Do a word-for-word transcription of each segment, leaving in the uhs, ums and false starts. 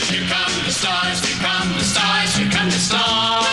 Here come the stars, here come the stars, here come the stars.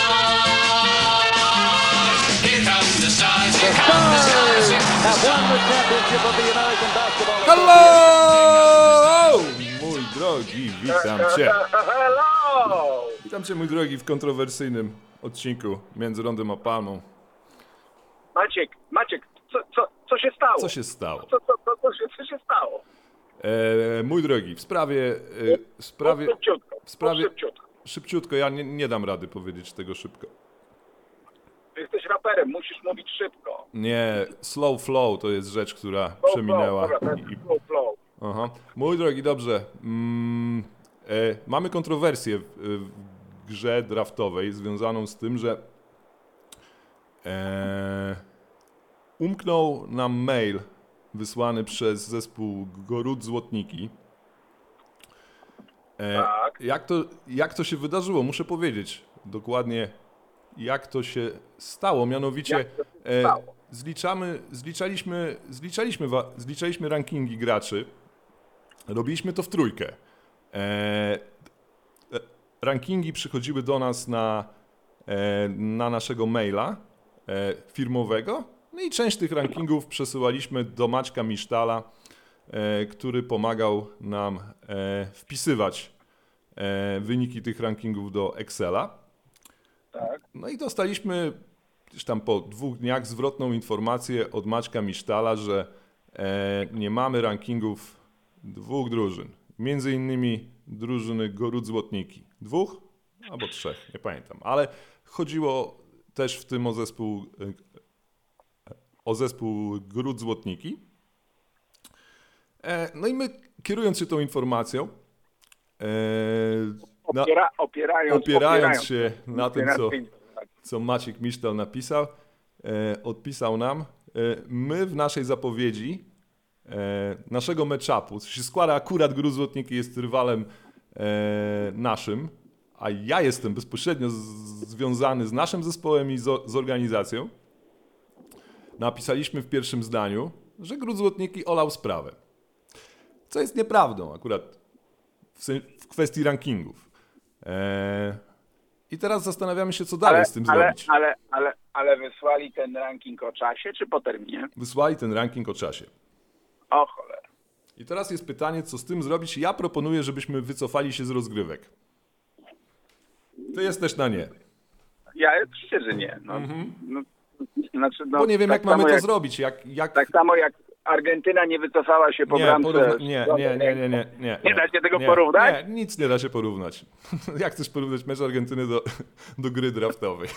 Here come the stars, here come the stars, here come the Have won the championship of the American Basketball Hello! Mój drogi, witam cię. Hello! Witam cię, mój drogi, w kontrowersyjnym odcinku między Rondem a Palmą. Maciek, Maciek, co, co, co się stało? Co się stało? Co, co, co, co, się, co się stało? E, mój drogi, w sprawie... E, w sprawie... Szybciutko, W sprawie... szybciutko. Szybciutko, ja nie, nie dam rady powiedzieć tego szybko. Ty jesteś raperem, musisz mówić szybko. Nie, slow flow to jest rzecz, która Flow, przeminęła. Flow, dobra, I, flow, flow. aha. Mój drogi, dobrze. Mm, e, mamy kontrowersję w, w grze draftowej związaną z tym, że e, umknął nam mail wysłany przez zespół Gorut Złotniki. E, Tak. jak, to, jak to się wydarzyło? Muszę powiedzieć dokładnie, jak to się stało. Mianowicie Jak to się stało? E, zliczamy, zliczaliśmy, zliczaliśmy, wa- zliczaliśmy rankingi graczy. Robiliśmy to w trójkę. E, e, rankingi przychodziły do nas na, e, na naszego maila e, firmowego. No i część tych rankingów przesyłaliśmy do Maćka Misztala, e, który pomagał nam e, wpisywać e, wyniki tych rankingów do Excela. Tak. No i dostaliśmy gdzieś tam po dwóch dniach zwrotną informację od Maćka Misztala, że e, nie mamy rankingów dwóch drużyn. Między innymi drużyny Gorut Złotniki. Dwóch albo trzech, nie pamiętam. Ale chodziło też w tym o zespół, e, o zespół Gorut Złotniki. E, no i my, kierując się tą informacją, e, na, Opiera, opierając, opierając się na tym, co, opierając- co Maciek Misztal napisał, e, odpisał nam, e, my w naszej zapowiedzi e, naszego matchupu, co się składa akurat Gorut Złotniki jest rywalem e, naszym, a ja jestem bezpośrednio z, związany z naszym zespołem i z, z organizacją, napisaliśmy w pierwszym zdaniu, że Gorut Złotniki olał sprawę. Co jest nieprawdą akurat w, sen- w kwestii rankingów. E, I teraz zastanawiamy się, co dalej ale, z tym ale, zrobić. ale, ale, ale wysłali ten ranking o czasie czy po terminie? Wysłali ten ranking o czasie. O cholera. I teraz jest pytanie, co z tym zrobić. Ja proponuję, żebyśmy wycofali się z rozgrywek. Ty jesteś na nie. Ja oczywiście, że nie. No, no, znaczy, no, Mhm. Bo nie wiem, tak jak mamy samo to jak, zrobić. Jak, jak... Tak samo jak Argentyna nie wycofała się po Nie, bramce. porówna... nie, nie, nie, nie, nie, nie. Nie da się tego nie, porównać? Nie, nic nie da się porównać. Jak chcesz porównać mecz Argentyny do, do gry draftowej?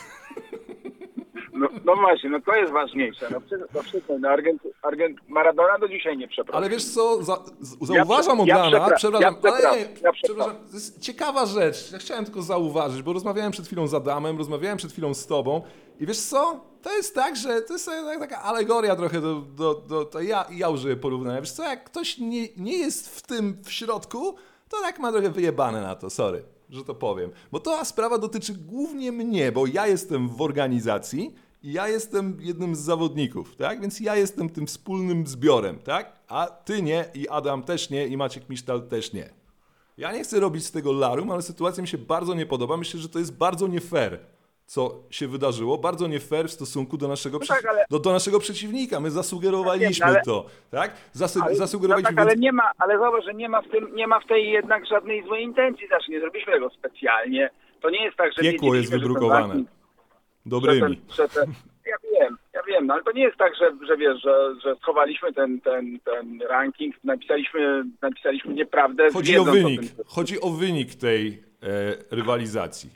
No, no właśnie, no to jest ważniejsze. No, przy, no, przy, no Argent, Argent, Maradona do dzisiaj nie przeprosił. Ale wiesz co, za, z- zauważam Ja od prze- rana, ja przepraszam, przepra- ale ja nie, przepra- ja przepraszam, to jest ciekawa rzecz, ja chciałem tylko zauważyć, bo rozmawiałem przed chwilą z Adamem, rozmawiałem przed chwilą z tobą i wiesz co, to jest tak, że to jest tak- taka alegoria trochę, do, do, do, to ja, ja użyję porównania, wiesz co, jak ktoś nie, nie jest w tym w środku, to tak ma trochę wyjebane na to, sorry, że to powiem, bo ta sprawa dotyczy głównie mnie, bo ja jestem w organizacji, i ja jestem jednym z zawodników, tak? Więc ja jestem tym wspólnym zbiorem, tak? A ty nie, i Adam też nie, i Maciek Misztal też nie. Ja nie chcę robić z tego larum, ale sytuacja mi się bardzo nie podoba. Myślę, że to jest bardzo nie fair, co się wydarzyło. Bardzo nie fair w stosunku do naszego, No tak, przeci- ale- do, do naszego przeciwnika. My zasugerowaliśmy Tak, ale- to, tak? Zasy- Ale, no zasugerowaliśmy, tak, ale więc... nie ma, ale zobacz, że nie ma w tym, nie ma w tej jednak żadnej złej intencji. Znaczy nie zrobiliśmy tego specjalnie. To nie jest tak, że Piekło jest wiedzieliśmy, że ten wybrukowane. ranking- Dobrymi. Że ten, że ten, ja wiem, ja wiem, no ale to nie jest tak, że, że wiesz, że, że schowaliśmy ten, ten, ten ranking, napisaliśmy, napisaliśmy nieprawdę. Chodzi o wiedząc wynik. tym, Chodzi o wynik tej e, rywalizacji.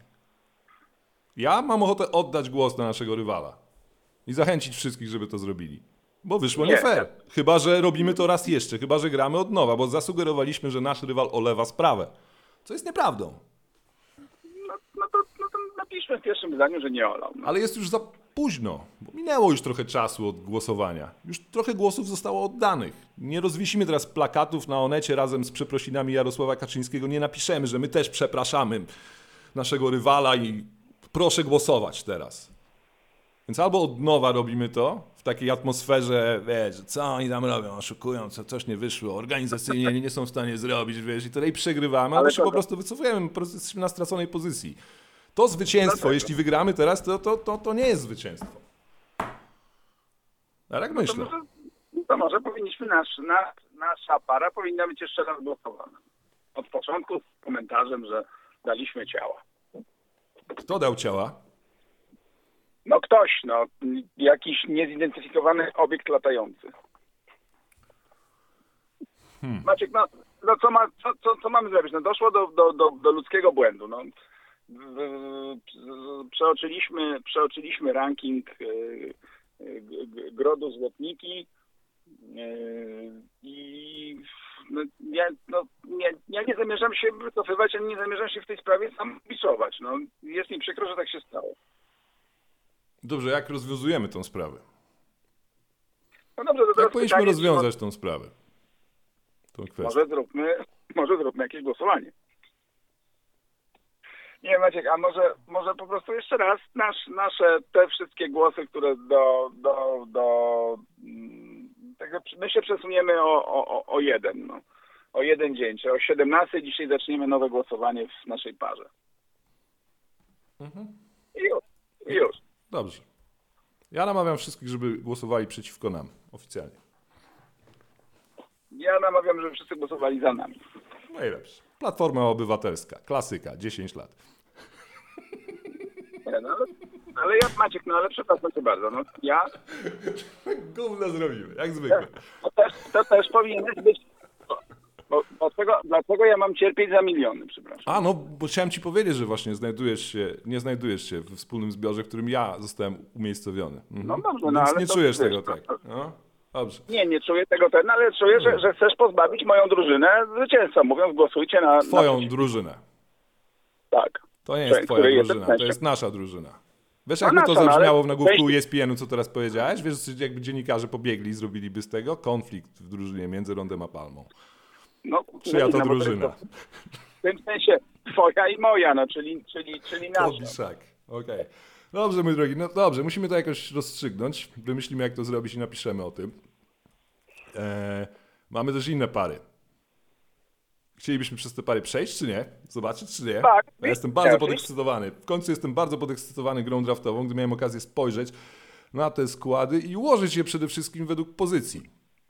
Ja mam ochotę oddać głos na naszego rywala i zachęcić wszystkich, żeby to zrobili. Bo wyszło nie Nie. fair. Chyba że robimy to raz jeszcze, chyba że gramy od nowa, bo zasugerowaliśmy, że nasz rywal olewa sprawę. Co jest nieprawdą. no, no, to, no to napiszmy w pierwszym zdaniu, że nie olał. No. Ale jest już za późno, bo minęło już trochę czasu od głosowania. Już trochę głosów zostało oddanych. Nie rozwisimy teraz plakatów na Onecie razem z przeprosinami Jarosława Kaczyńskiego. Nie napiszemy, że my też przepraszamy naszego rywala i proszę głosować teraz. Więc albo od nowa robimy to, w takiej atmosferze, wiesz, co oni tam robią, oszukują, co coś nie wyszło, organizacyjnie nie są w stanie zrobić, wiesz, i tutaj przegrywamy, albo Ale się to- po prostu wycofujemy, po prostu jesteśmy na straconej pozycji. To zwycięstwo, No tak. jeśli wygramy teraz, to, to, to, to nie jest zwycięstwo. Ale jak To myślę. może, to może powinniśmy, nasz, nasz, nasza para powinna być jeszcze raz głosowana. Od początku z komentarzem, że daliśmy ciała. Kto dał ciała? No ktoś, no, jakiś niezidentyfikowany obiekt latający. Hmm. Maciek, no, no co, ma, co, co, co mamy zrobić? No doszło do, do, do, do ludzkiego błędu. No. W- w- Przeoczyliśmy, przeoczyliśmy ranking yy, g- g- grodu złotniki yy, i no, ja, no, nie, ja nie zamierzam się wycofywać, ani nie zamierzam się w tej sprawie sam biczować. No, jest mi przykro, że tak się stało. Dobrze, jak rozwiązujemy tą sprawę? No dobrze, to Jak teraz powinniśmy pytanie, rozwiązać tą sprawę? Tą kwestię. Może zróbmy, może zróbmy jakieś głosowanie. Nie, Maciek, a może, może po prostu jeszcze raz nasz, nasze te wszystkie głosy, które do, do, do mm, tego, my się przesuniemy o, o, o jeden, no. O jeden dzień, czyli o siedemnastej dzisiaj zaczniemy nowe głosowanie w naszej parze. Mhm. I już, i już. Dobrze. Ja namawiam wszystkich, żeby głosowali przeciwko nam, oficjalnie. Ja namawiam, żeby wszyscy głosowali za nami. Najlepsze. Platforma Obywatelska, klasyka, dziesięć lat. Nie, no, ale, ale ja, Maciek, no ale przepraszam cię bardzo, no ja Gówno zrobimy, jak zwykle. To też, to też powinieneś być. Bo, dlaczego, dlaczego ja mam cierpieć za miliony, przepraszam? A, no, bo chciałem ci powiedzieć, że właśnie znajdujesz się, nie znajdujesz się w wspólnym zbiorze, w którym ja zostałem umiejscowiony. Mhm. No dobrze, no Więc ale nie to czujesz wiesz, tego to- tak. No, dobrze. Nie, nie czuję tego ten, ale czuję, że, że chcesz pozbawić moją drużynę zwycięstwa, mówiąc głosujcie na... Twoją na... drużynę. Tak. To nie Której- jest twoja której jestem drużyna, to częścią. jest nasza drużyna. Wiesz, No jakby to nasza, no, ale zabrzmiało w nagłówku weź- E S P N-u, co teraz powiedziałeś? Wiesz, jakby dziennikarze pobiegli i zrobiliby z tego konflikt w drużynie między Rondem a Palmą. No, Czyja to no, bo drużyna? to- W tym sensie twoja i moja, no, czyli, czyli, czyli nasza. Kobiszak. Okej. Dobrze, mój drogi, no dobrze, musimy to jakoś rozstrzygnąć. Wymyślimy, jak to zrobić i napiszemy o tym. Eee, mamy też inne pary. Chcielibyśmy przez te pary przejść, czy nie? Zobaczyć, czy nie? Tak. Ja jestem bardzo Tak. podekscytowany. W końcu jestem bardzo podekscytowany grą draftową, gdy miałem okazję spojrzeć na te składy i ułożyć je przede wszystkim według pozycji.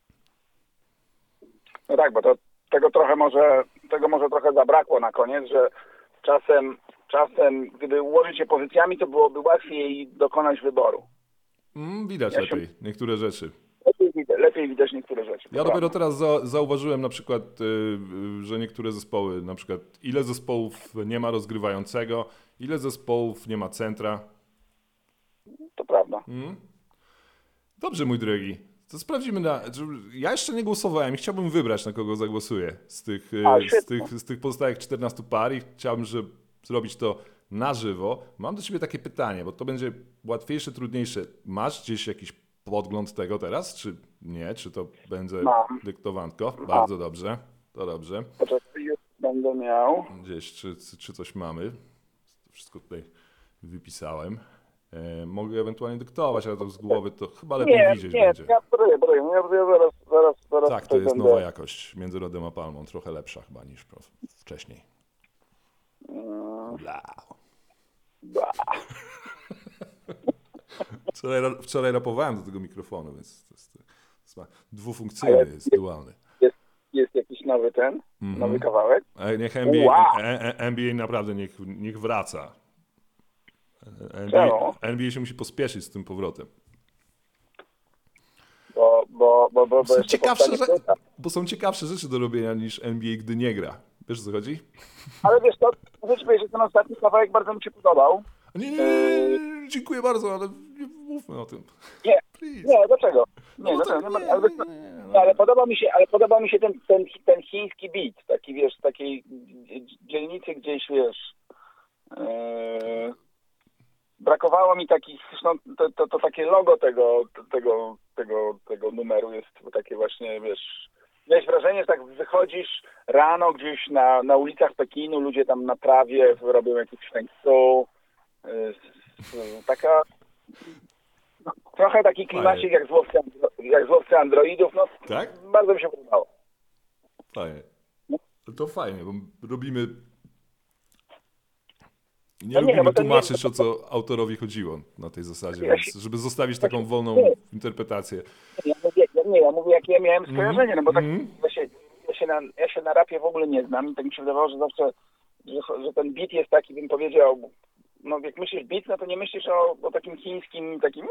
No tak, bo to tego trochę może, tego może trochę zabrakło na koniec, że czasem, czasem, gdyby ułożyć się pozycjami, to byłoby łatwiej dokonać wyboru. Mm, widać Ja się- lepiej niektóre rzeczy. Lepiej, widać- lepiej widać niektóre rzeczy. Ja to dopiero prawda. teraz za, zauważyłem na przykład, y, y, że niektóre zespoły, na przykład ile zespołów nie ma rozgrywającego, ile zespołów nie ma centra. To prawda. Dobrze, mój drogi, to sprawdzimy na... Ja jeszcze nie głosowałem i chciałbym wybrać, na kogo zagłosuję z tych, y, A, z świetnie. tych, z tych pozostałych czternastu par i chciałbym, żeby zrobić to na żywo. Mam do ciebie takie pytanie, bo to będzie łatwiejsze, trudniejsze. Masz gdzieś jakiś podgląd tego teraz, czy nie? Czy to będzie Mam. dyktowanko? Bardzo dobrze, to dobrze. Poczekaj, już będę miał. Gdzieś, czy, czy coś mamy. To wszystko tutaj wypisałem. E, mogę ewentualnie dyktować, ale to z głowy to chyba lepiej Nie, widzieć nie, będzie. ja podaję, podaję. Ja, ja zaraz, zaraz, zaraz Tak, to tutaj jest będę. nowa jakość między Rodem a Palmą. Trochę lepsza chyba niż prof- wcześniej. Bla. Ba. Wczoraj, ra- wczoraj rapowałem do tego mikrofonu, więc to jest, to jest ma- dwufunkcyjny, jest dualny. Jest, jest jakiś nowy ten, nowy kawałek. E, Niech N B A, Wow. e, e, N B A naprawdę niech, niech wraca. E, N B Czemu? A, N B A się musi pospieszyć z tym powrotem. Bo, bo, bo, bo, bo Są jeszcze ciekawsze, powstanie że, płyta. bo są ciekawsze rzeczy do robienia niż N B A, gdy nie gra. Wiesz, o co chodzi? Ale wiesz co, muszę ci powiedzieć, że ten ostatni kawałek bardzo mi się podobał. Nie, nie, nie, nie, dziękuję bardzo, ale nie mówmy o tym. Nie, Please. nie, dlaczego? Nie, No bo dlaczego? tak, Nie, ma- nie, ale, nie, nie, nie, nie, ale podoba mi się, ale podoba mi się ten, ten, ten chiński beat, taki wiesz, z takiej dzielnicy gdzieś, wiesz, yy, brakowało mi takich, zresztą to, to, to takie logo tego, tego, tego, tego numeru jest takie właśnie, wiesz, miałeś wrażenie, że tak wychodzisz rano gdzieś na, na ulicach Pekinu, ludzie tam na trawie robią jakiś feng shui, yy, taka trochę taki klimacik jak z łowcy, jak z łowcy androidów, no Tak? bardzo mi się podobało. Fajnie. To fajnie, bo robimy... Nie No nie, lubimy bo to nie- tłumaczyć, o co autorowi chodziło na tej zasadzie, Ja więc się- żeby zostawić taką wolną interpretację. Ja mówię, ja, nie, ja mówię, jakie ja miałem skojarzenie, no bo tak Mhm. ja, się, ja, się na, ja się na rapie w ogóle nie znam i tak mi się wydawało, że zawsze, że, że ten beat jest taki, bym powiedział, no jak myślisz beat, no to nie myślisz o, o takim chińskim, takim...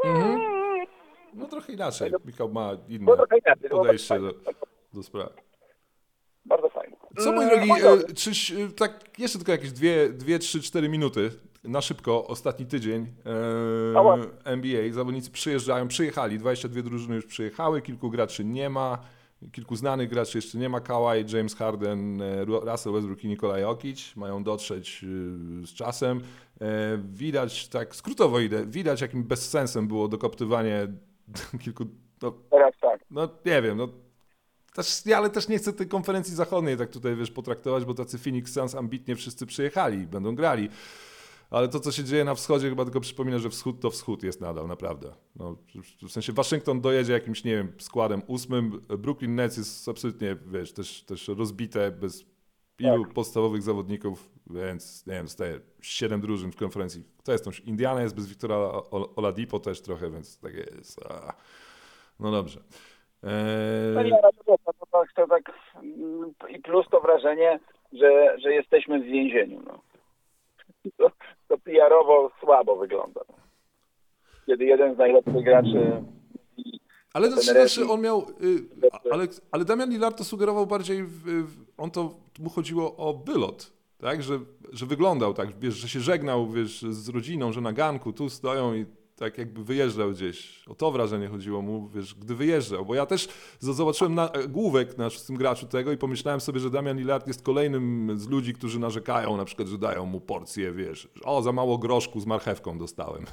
No trochę inaczej. Michał ma inne No trochę inaczej, no podejście bardzo do, fajnie. do sprawy. Bardzo fajnie. Co, mój Mm, drogi, no dobra. e, czyś, e, tak jeszcze tylko jakieś dwie, dwie, trzy, cztery minuty, na szybko, ostatni tydzień Ała. e, N B A, zawodnicy przyjeżdżają, przyjechali, dwadzieścia dwie drużyny już przyjechały, kilku graczy nie ma, kilku znanych graczy jeszcze nie ma, Kawhi, James Harden, e, Russell Westbrook i Nikola Jokic, mają dotrzeć e, z czasem. E, widać, tak skrótowo idę, widać jakim bezsensem było dokoptywanie kilku, no, Teraz tak. no nie wiem, no też, ja, ale też nie chcę tej konferencji zachodniej tak tutaj, wiesz, potraktować, bo tacy Phoenix Suns ambitnie wszyscy przyjechali, będą grali. Ale to, co się dzieje na wschodzie, chyba tylko przypomina, że wschód to wschód jest nadal, naprawdę. No, w sensie Waszyngton dojedzie jakimś, nie wiem, składem ósmym. Brooklyn Nets jest absolutnie, wiesz, też, też rozbite, bez ilu podstawowych zawodników, więc, nie wiem, zostaje siedem drużyn w konferencji. To jest tą, Indiana jest bez Wiktora Oladipo też trochę, więc tak jest. A, no dobrze. Eee, No nie, no to, to, to, tak- to tak mm, i plus to wrażenie, że, że jesteśmy w więzieniu. No. To, to P R-owo słabo wygląda. Kiedy jeden z najlepszych graczy i Ale to ten znaczy, reżim- on miał. Y, ale, ale Damian Lillard to sugerował bardziej. W, w, on to mu chodziło o wylot, tak? Że, że wyglądał tak, wiesz, że się żegnał, wiesz, z rodziną, że na ganku tu stoją i tak jakby wyjeżdżał gdzieś. O to wrażenie chodziło mu, wiesz, gdy wyjeżdżał. Bo ja też z- zobaczyłem na, główek na tym graczu tego i pomyślałem sobie, że Damian Lillard jest kolejnym z ludzi, którzy narzekają, na przykład, że dają mu porcję, wiesz, o, za mało groszku z marchewką dostałem.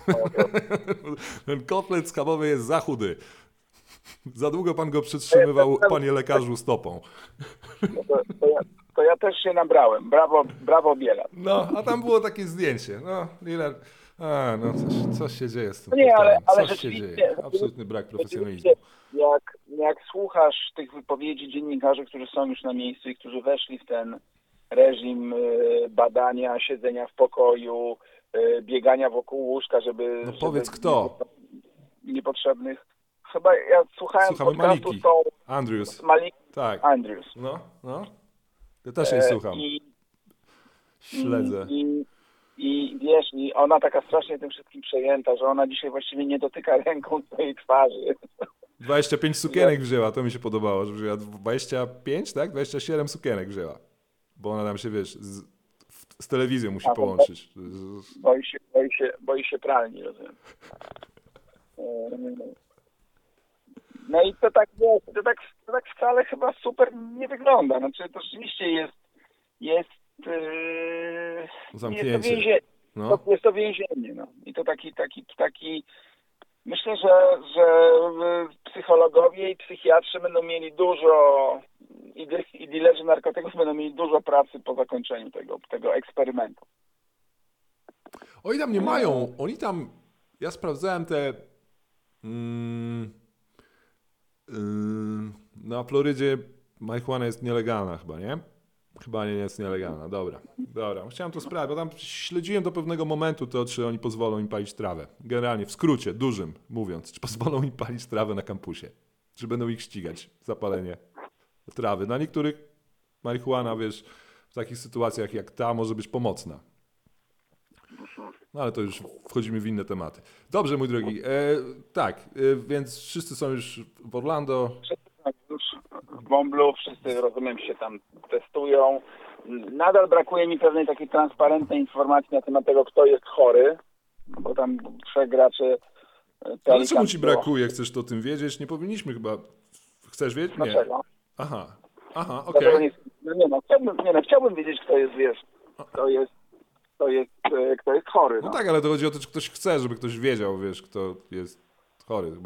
Ten kotlet schabowy jest za chudy. Za długo pan go przytrzymywał, panie lekarzu, stopą. no to, to, ja, to ja też się nabrałem. Brawo, brawo Biela. No, a tam było takie zdjęcie. No, Lillard, a, no coś, coś się dzieje z tym No nie, ale, portalem. ale Coś się rzeczywiście, dzieje. Absolutny brak profesjonalizmu. rzeczywiście, Jak, jak słuchasz tych wypowiedzi dziennikarzy, którzy są już na miejscu i którzy weszli w ten reżim y, badania, siedzenia w pokoju, y, biegania wokół łóżka, żeby... No żeby powiedz kto? Niepotrzebnych. Chyba ja słuchałem Słuchamy podcastu Maliki. z tą Andrews. Malik Tak. Andrews. No, no. Ja też jej E, słucham. I, Śledzę. I, I wiesz, i ona taka strasznie tym wszystkim przejęta, że ona dzisiaj właściwie nie dotyka ręką swojej twarzy. dwadzieścia pięć sukienek wzięła, to mi się podobało, że wzięła dwadzieścia pięć, tak? dwadzieścia siedem sukienek wzięła. Bo ona tam się, wiesz, z, z telewizją musi A, to połączyć. Z- Boi się, boi się, boi się pralni, rozumiem. E, No i to tak, wiesz, to tak, to tak wcale chyba super nie wygląda. Znaczy to rzeczywiście jest, jest, yy, Zamknięcie. jest to więzienie. No. To, jest to więzienie, no. I to taki, taki, taki, myślę, że, że psychologowie i psychiatrzy będą mieli dużo, i, dy- i dilerzy narkotyków będą mieli dużo pracy po zakończeniu tego, tego eksperymentu. Oni tam nie mają, oni tam, ja sprawdzałem te, mm, yy, na Florydzie marihuana jest nielegalna chyba, nie? Chyba nie jest nielegalna, dobra, dobra. Chciałem to sprawdzić, bo tam śledziłem do pewnego momentu to, czy oni pozwolą im palić trawę. Generalnie, w skrócie, dużym mówiąc, czy pozwolą im palić trawę na kampusie. Czy będą ich ścigać za palenie trawy. Na niektórych marihuana, wiesz, w takich sytuacjach jak ta może być pomocna. No ale to już wchodzimy w inne tematy. Dobrze, mój drogi. E, tak, e, więc wszyscy są już w Orlando. Wszyscy są już w bąblu, wszyscy, rozumiem, się tam testują. Nadal brakuje mi pewnej takiej transparentnej informacji na temat tego, kto jest chory, bo tam trzech graczy... Ale czemu ci brakuje? Chcesz to o tym wiedzieć? Nie powinniśmy chyba... Chcesz wiedzieć? Nie. Dlaczego? Aha, aha, Dlaczego okej. nie, no nie, no, chciałbym, nie no, chciałbym wiedzieć, kto jest, wiesz, kto jest, kto jest, e, kto jest chory. No No. tak, ale to chodzi o to, czy ktoś chce, żeby ktoś wiedział, wiesz, kto jest chory. Chyba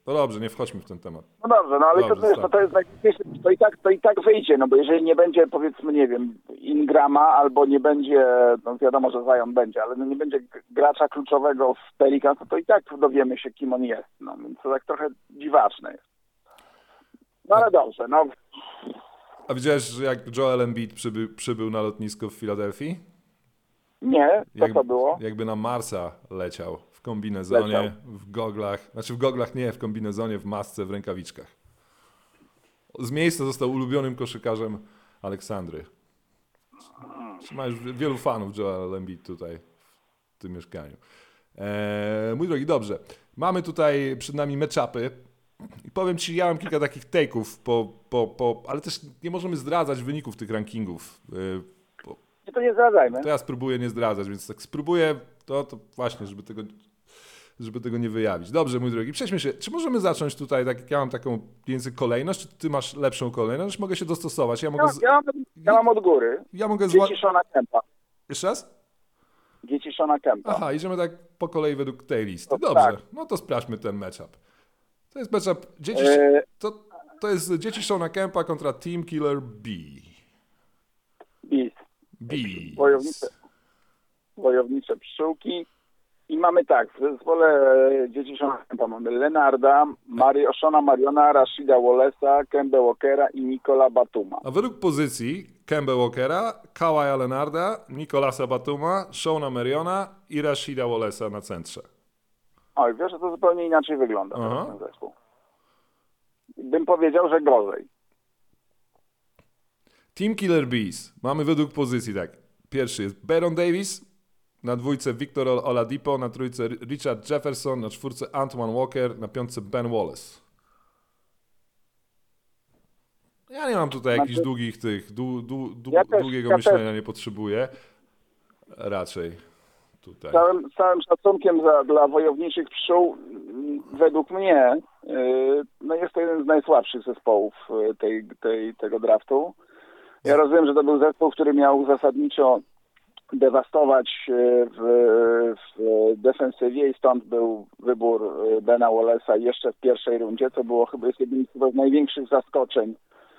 No dobrze, nie wchodźmy w ten temat. No dobrze, no ale Dobrze, to, to, jest, no, to jest najważniejsze, to i, tak, to i tak wyjdzie, no bo jeżeli nie będzie, powiedzmy, nie wiem, Ingrama, albo nie będzie, no wiadomo, że Zion będzie, ale no nie będzie gracza kluczowego w Pelicans, to, to i tak dowiemy się, kim on jest, no więc to tak trochę dziwaczne jest. No ale dobrze, no. A widziałeś, że jak Joel Embiid przyby, przybył na lotnisko w Filadelfii? Nie, co Jak, to było? Jakby na Marsa leciał w kombinezonie, Leciał. w goglach, znaczy w goglach nie, w kombinezonie, w masce, w rękawiczkach. Z miejsca został ulubionym koszykarzem Aleksandry. Ma już wielu fanów Joel Embiid tutaj w tym mieszkaniu. Eee, mój drogi, dobrze. Mamy tutaj przed nami matchupy i powiem ci, ja mam kilka takich take'ów, po, po, po, ale też nie możemy zdradzać wyników tych rankingów. Eee, bo, Nie, to nie zdradzajmy. to ja spróbuję nie zdradzać, więc tak spróbuję to, to właśnie, żeby tego, żeby tego nie wyjawić. Dobrze, mój drogi, przejdźmy się. Czy możemy zacząć tutaj, tak jak ja mam taką między kolejność, czy ty masz lepszą kolejność? Mogę się dostosować. Ja mogę... Ja, Z... ja, mam, ja mam od góry. Ja mogę zła... Dzieci Shona Kempa. Jeszcze raz? Dzieci Shona Kempa. Aha, idziemy tak po kolei według tej listy. To Dobrze, tak. no to sprawdźmy ten matchup. To jest matchup dzieci... E... To, to jest dzieci Shona Kempa kontra Team Killer B. Beast. Bees. Wojownicze, wojownicze pszczółki. I mamy tak, w zespole e, dzieci Shona Kempa mamy Lenarda, Mari, Shona Mariona, Rashida Wallace'a, Kemba Walkera i Nicola Batuma. A według pozycji Kemba Walkera, Kawaja Leonarda, Nicolasa Batuma, Shona Mariona i Rashida Wallace'a na centrze. Oj, wiesz, że to zupełnie inaczej wygląda Aha. ten zespół. Bym powiedział, że gorzej. Team Killer Bees. Mamy według pozycji tak. Pierwszy jest Baron Davis, na dwójce Victor Oladipo, na trójce Richard Jefferson, na czwórce Antoine Walker, na piątce Ben Wallace. Ja nie mam tutaj Znaczy- jakichś długich tych, dłu, dłu, dłu, Ja też- długiego ja myślenia też. nie potrzebuję. Raczej tutaj. Z całym, z całym szacunkiem za, dla wojowniczych pszczół, mm, według mnie, yy, no jest to jeden z najsłabszych zespołów yy, tej, tej, tego draftu. Ja rozumiem, że to był zespół, który miał zasadniczo dewastować yy, w, w defensywie i stąd był wybór yy, Bena Wallace'a jeszcze w pierwszej rundzie, co było chyba jest jednym z największych zaskoczeń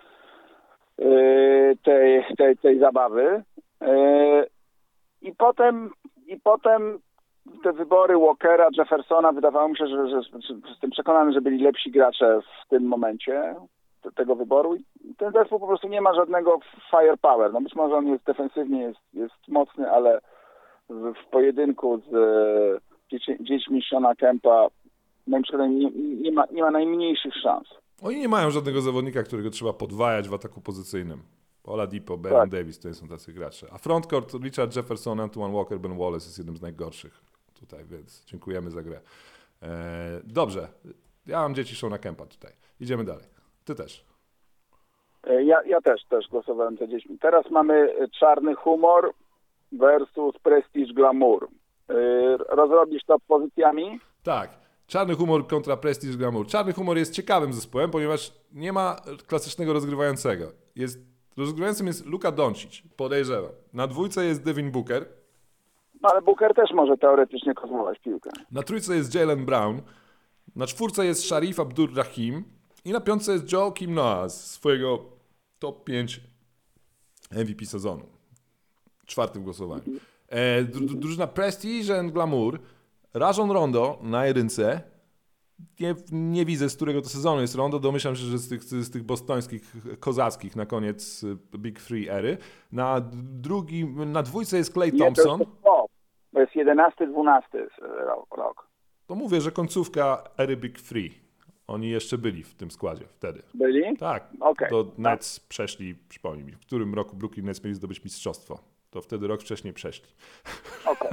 yy, tej, tej, tej zabawy. Yy, I potem, i potem te wybory Walkera, Jeffersona, wydawało mi się, że, że, że jestem przekonany, że byli lepsi gracze w tym momencie te, tego wyboru. I ten zespół po prostu nie ma żadnego firepower. No być może on jest defensywnie jest, jest mocny, ale w, w pojedynku z e, dzieci, dziećmi Shona Kempa moim zdaniem nie, nie, ma, nie ma najmniejszych szans. Oni nie mają żadnego zawodnika, którego trzeba podwajać w ataku pozycyjnym. Oladipo, Baron Tak. Davis to nie są tacy gracze. A frontcourt Richard Jefferson, Antoine Walker, Ben Wallace jest jednym z najgorszych tutaj, więc dziękujemy za grę. Eee, dobrze, ja mam dzieci Shona Kempa tutaj. Idziemy dalej. Ty też. E, Ja, ja też, też głosowałem za dziećmi. Teraz mamy e, czarny humor versus Prestige Glamour. E, Rozrobisz to pozycjami? Tak. Czarny humor kontra Prestige Glamour. Czarny humor jest ciekawym zespołem, ponieważ nie ma klasycznego rozgrywającego. Jest, rozgrywającym jest Luka Doncic, podejrzewam. Na dwójce jest Devin Booker. No ale Booker też może teoretycznie kozłować piłkę. Na trójce jest Jaylen Brown. Na czwórce jest Sharif Abdur-Rahim. I na piątce jest Joakim Noah z swojego top pięć M V P sezonu. Czwartym głosowaniu. E, dru- drużyna Prestige and Glamour. Rajon Rondo na jedynce. Nie, nie widzę, z którego to sezonu jest Rondo. Domyślam się, że z tych, z tych bostońskich, kozackich na koniec Big Three ery. Na drugim, na dwójce jest Klay Nie, to Thompson. jest to, to jest jedenasty dwunasty rok. To mówię, że końcówka ery Big Three. Oni jeszcze byli w tym składzie wtedy. Byli? Tak, Okej. do Nets przeszli, przypomnij mi, w którym roku Brooklyn Nets mieli zdobyć mistrzostwo. To wtedy rok wcześniej przeszli. Okej.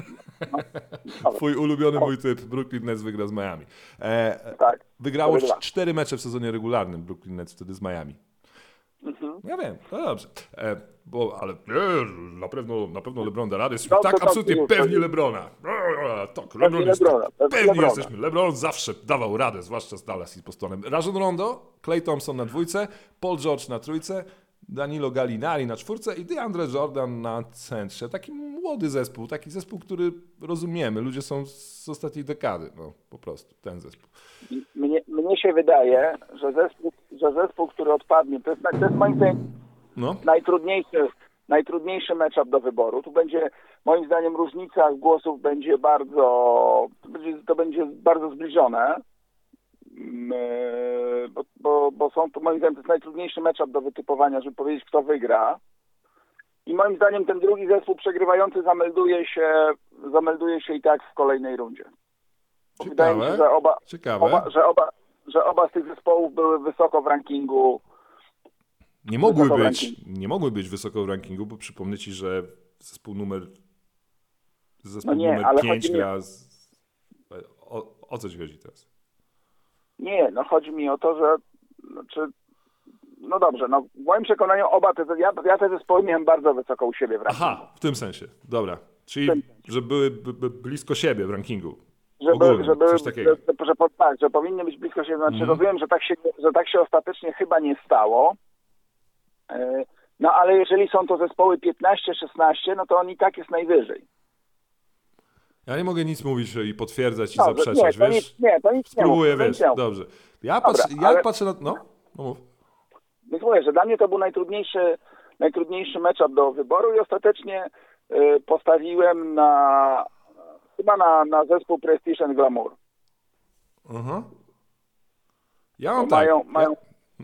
No, Twój ulubiony mój typ, Brooklyn Nets wygra z Miami. E, tak. wygrało Cztery dwa. cztery mecze w sezonie regularnym Brooklyn Nets wtedy z Miami. Mhm. Ja wiem, to dobrze. E, bo, ale nie, na pewno, na pewno LeBron da radę. Jesteśmy Dobrze, tak dobrze, absolutnie już, pewni już. Lebrona. E, Tak, LeBron jest Lebrona, tak, pewni pewni Lebrona. jesteśmy. LeBron zawsze dawał radę, zwłaszcza z Dallas i z Bostonem. Rajon Rondo, Klay Thompson na dwójce, Paul George na trójce, Danilo Gallinari na czwórce i DeAndre Jordan na centrze. Taki młody zespół, taki zespół, który rozumiemy. Ludzie są z ostatniej dekady, no po prostu, ten zespół. Mnie, mnie się wydaje, że zespół, że zespół, który odpadnie, to jest, to jest moim zdaniem No. najtrudniejszy, najtrudniejszy matchup do wyboru. Tu będzie, moim zdaniem, różnica głosów będzie bardzo, to będzie, to będzie bardzo zbliżone, bo, bo, bo są to, moim zdaniem, to jest najtrudniejszy matchup do wytypowania, żeby powiedzieć, kto wygra. I moim zdaniem ten drugi zespół przegrywający zamelduje się, zamelduje się i tak w kolejnej rundzie. Ciekawe. Wydaje mi się, że oba, Ciekawe. oba, że, oba, że oba z tych zespołów były wysoko w rankingu. Nie mogły Wysoko w być, rankingu. nie mogły być wysoko w rankingu, bo przypomnę ci, że zespół numer zespół No nie, numer ale pięć chodzi mi- gra z... o, o co ci chodzi teraz? Nie, no chodzi mi o to, że znaczy, no dobrze, no w moim przekonaniu oba te, ja, ja te zespoły miałem bardzo wysoko u siebie w rankingu. Aha, w tym sensie. Dobra. Czyli, tym że były b, b, blisko siebie w rankingu. Żeby, Ogólnie, żeby, coś takiego. że, że, że, tak, że powinny być blisko siebie. Znaczy Mhm. rozumiem, że tak, się, że tak się ostatecznie chyba nie stało. Yy, No ale jeżeli są to zespoły piętnaście szesnaście, no to on i tak jest najwyżej. Ja nie mogę nic mówić i potwierdzać i Dobrze, zaprzeczać, nie, to wiesz? nic, nie, to nic nie mów, Spróbuję, to nic wiesz, nie mów. dobrze. Ja Dobra, patrzę, jak ale- patrzę na... No, no mów. Więc mówię, że dla mnie to był najtrudniejszy, najtrudniejszy matchup do wyboru i ostatecznie y, postawiłem na chyba na, na zespół Prestige and Glamour. Aha. Ja Bo mam tak. mają, Ja, mają...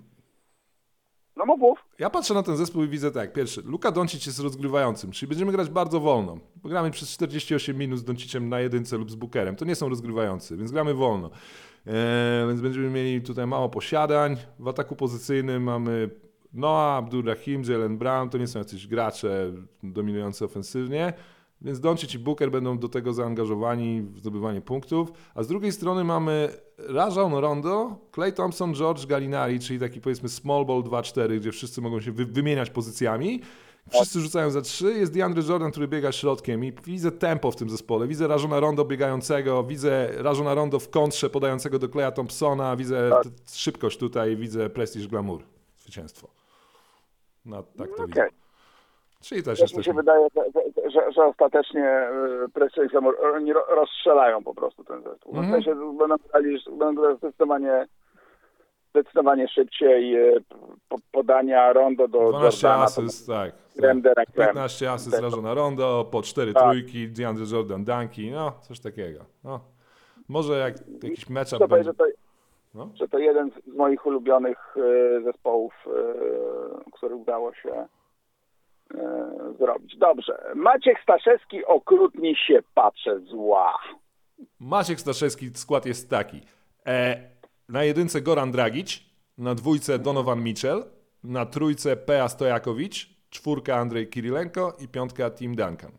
No mów, mów. ja patrzę na ten zespół i widzę tak. Pierwszy, Luka Doncic jest rozgrywającym, czyli będziemy grać bardzo wolno. Bo gramy przez czterdzieści osiem minut z Doncicem na jedynce lub z Bookerem. To nie są rozgrywający, więc gramy wolno. Eee, więc będziemy mieli tutaj mało posiadań. W ataku pozycyjnym mamy Noah, Abdur-Rahim, Jaylen Brown. To nie są jacyś gracze dominujący ofensywnie. Więc Doncic i Booker będą do tego zaangażowani w zdobywanie punktów. A z drugiej strony mamy Rajon Rondo, Klay Thompson, George Gallinari, czyli taki powiedzmy small ball dwa cztery, gdzie wszyscy mogą się wy- wymieniać pozycjami. Wszyscy rzucają za trzy. Jest DeAndre Jordan, który biega środkiem i widzę tempo w tym zespole. Widzę Rajona Rondo biegającego, widzę Rajona Rondo w kontrze podającego do Klaya Thompsona, widzę Tak. t- szybkość tutaj, widzę prestiż glamour, zwycięstwo. No tak to Okej. widzę. Czyli też Też mi się jesteśmy... wydaje, że, że, że ostatecznie y, Prestige and Glamour oni ro- rozstrzelają po prostu ten zespół. Mhm. W sensie będą grali, będą grali zdecydowanie zdecydowanie szybciej y, po, podania Rondo do dwanaście Jordana. asyst, tak. Krem de la creme. piętnaście asyst Rajona Rondo, po cztery Tak. trójki, DeAndre Jordan dunki, no coś takiego. No. Może jak jakiś matchup To, będzie... że, to, No. że to jeden z moich ulubionych y, zespołów, y, który udało się y, zrobić. Dobrze. Maciek Staszewski, okrutnie się patrzę zła. Maciek Staszewski, skład jest taki. E, na jedynce Goran Dragic, na dwójce Donovan Mitchell, na trójce Peja Stojakowicz, czwórka Andrzej Kirilenko i piątka Tim Duncan.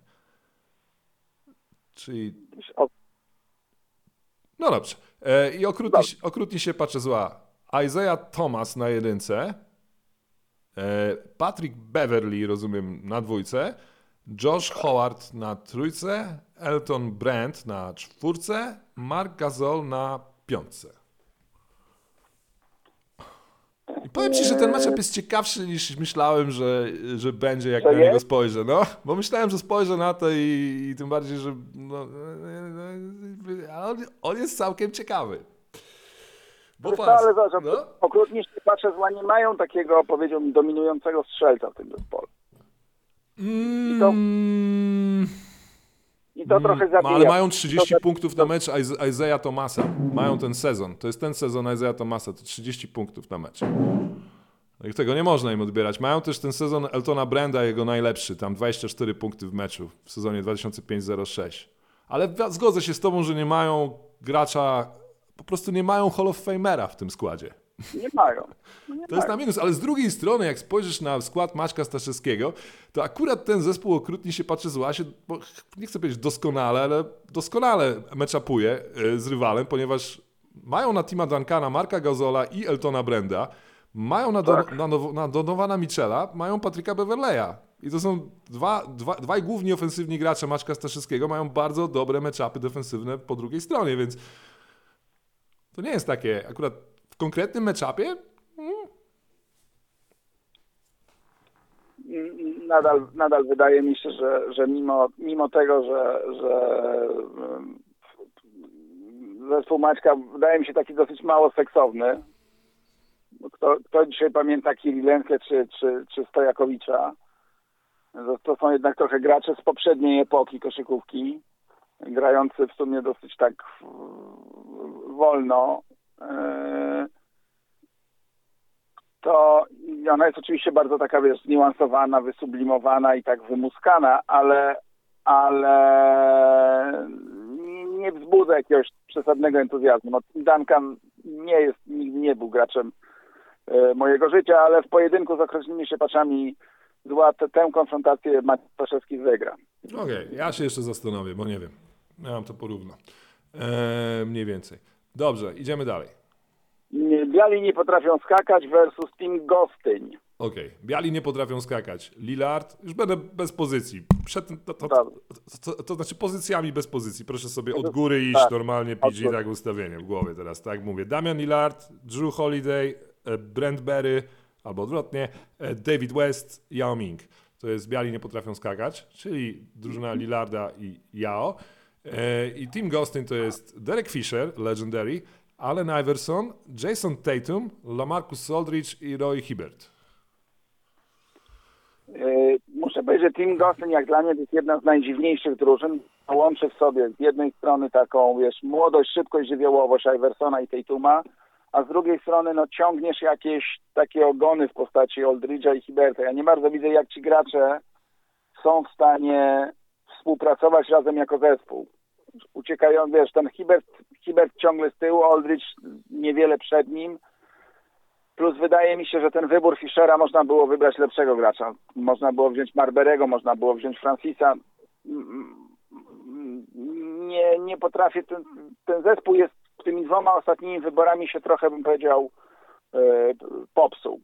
Czyli... O, No dobrze. E, I okrutnie, okrutnie się patrzę zła. Isaiah Thomas na jedynce, e, Patrick Beverly, rozumiem, na dwójce, Josh Howard na trójce, Elton Brand na czwórce, Mark Gasol na piątce. I powiem ci, że ten matchup jest ciekawszy niż myślałem, że, że będzie, jak To na niego jest? spojrzę. No, bo myślałem, że spojrzę na to i, i tym bardziej, że no, a on, on jest całkiem ciekawy. Bo Wiesz co, patrz, ale zobacz, no, okrutnie się patrzę zła, nie mają takiego, powiedziałbym, dominującego strzelca w tym zespole. to- mm, I to trochę no, zabija. ale mają trzydzieści To- punktów na mecz Is- Isaiah Thomasa. Mają ten sezon. To jest ten sezon Isaiah Thomasa. To trzydzieści punktów na mecz. I tego nie można im odbierać. Mają też ten sezon Eltona Branda, jego najlepszy. Tam dwadzieścia cztery punkty w meczu w sezonie dwa tysiące pięć zero sześć. Ale w- zgodzę się z tobą, że nie mają gracza, po prostu nie mają Hall of Famera w tym składzie. Nie mają. No nie To jest mają. na minus, ale z drugiej strony, jak spojrzysz na skład Maćka Staszewskiego, to akurat ten zespół okrutnie się patrzy zła, się, bo nie chcę powiedzieć doskonale, ale doskonale meczapuje y, z rywalem, ponieważ mają na Tima Duncana, Marka Gazola i Eltona Branda, mają na, do, Tak. na, Now- na Donowana Mitchella, mają Patryka Beverleya. I to są dwa, dwa, dwaj główni ofensywni gracze Maćka Staszewskiego, mają bardzo dobre meczapy defensywne po drugiej stronie, więc to nie jest takie, akurat w konkretnym meczapie Nadal, nadal wydaje mi się, że, że mimo, mimo tego, że, że um, zespół Maćka wydaje mi się taki dosyć mało seksowny. Kto, kto dzisiaj pamięta Kirilenkę czy, czy, czy Stojakowicza? To, to są jednak trochę gracze z poprzedniej epoki koszykówki, grający w sumie dosyć tak wolno. To ona jest oczywiście bardzo taka, wiesz, zniuansowana, wysublimowana i tak wymuskana, ale, ale nie wzbudza jakiegoś przesadnego entuzjazmu. No, Duncan nie jest, nigdy nie był graczem mojego życia, ale w pojedynku z określonymi siepaczami zła tę, tę konfrontację Maciej Staszewski wygra. Okej, okay, ja się jeszcze zastanowię, bo nie wiem. Ja mam to porówno. Eee, mniej więcej. Dobrze, idziemy dalej. Biali nie potrafią skakać versus Team Gostyń. Okej, okay. Biali nie potrafią skakać. Lillard, już będę bez pozycji. Przed, to, to, to, to, to znaczy pozycjami bez pozycji. Proszę sobie od góry iść, tak, normalnie P G, tak ustawienie w głowie teraz, tak mówię. Damian Lillard, Drew Holiday, Brent Barry, albo odwrotnie, David West, Yao Ming. To jest Biali nie potrafią skakać, czyli drużyna Lillarda i Yao. I Team Gostyń to jest Derek Fisher, legendary, Allen Iverson, Jason Tatum, LaMarcus Aldridge i Roy Hibbert. Muszę powiedzieć, że Team Gostyń jak dla mnie to jest jedna z najdziwniejszych drużyn. Łączy w sobie z jednej strony taką, wiesz, młodość, szybkość, żywiołowość Iversona i Tatuma, a z drugiej strony no, ciągniesz jakieś takie ogony w postaci Aldridge'a i Hibberta. Ja nie bardzo widzę, jak ci gracze są w stanie współpracować razem jako zespół. Uciekają, wiesz, ten Hibbert, Hibbert ciągle z tyłu, Aldridge niewiele przed nim. Plus wydaje mi się, że ten wybór Fischera można było wybrać lepszego gracza. Można było wziąć Marberego, można było wziąć Francisa. Nie, nie potrafię, ten, ten zespół jest tymi dwoma ostatnimi wyborami się trochę, bym powiedział, yy, popsuł.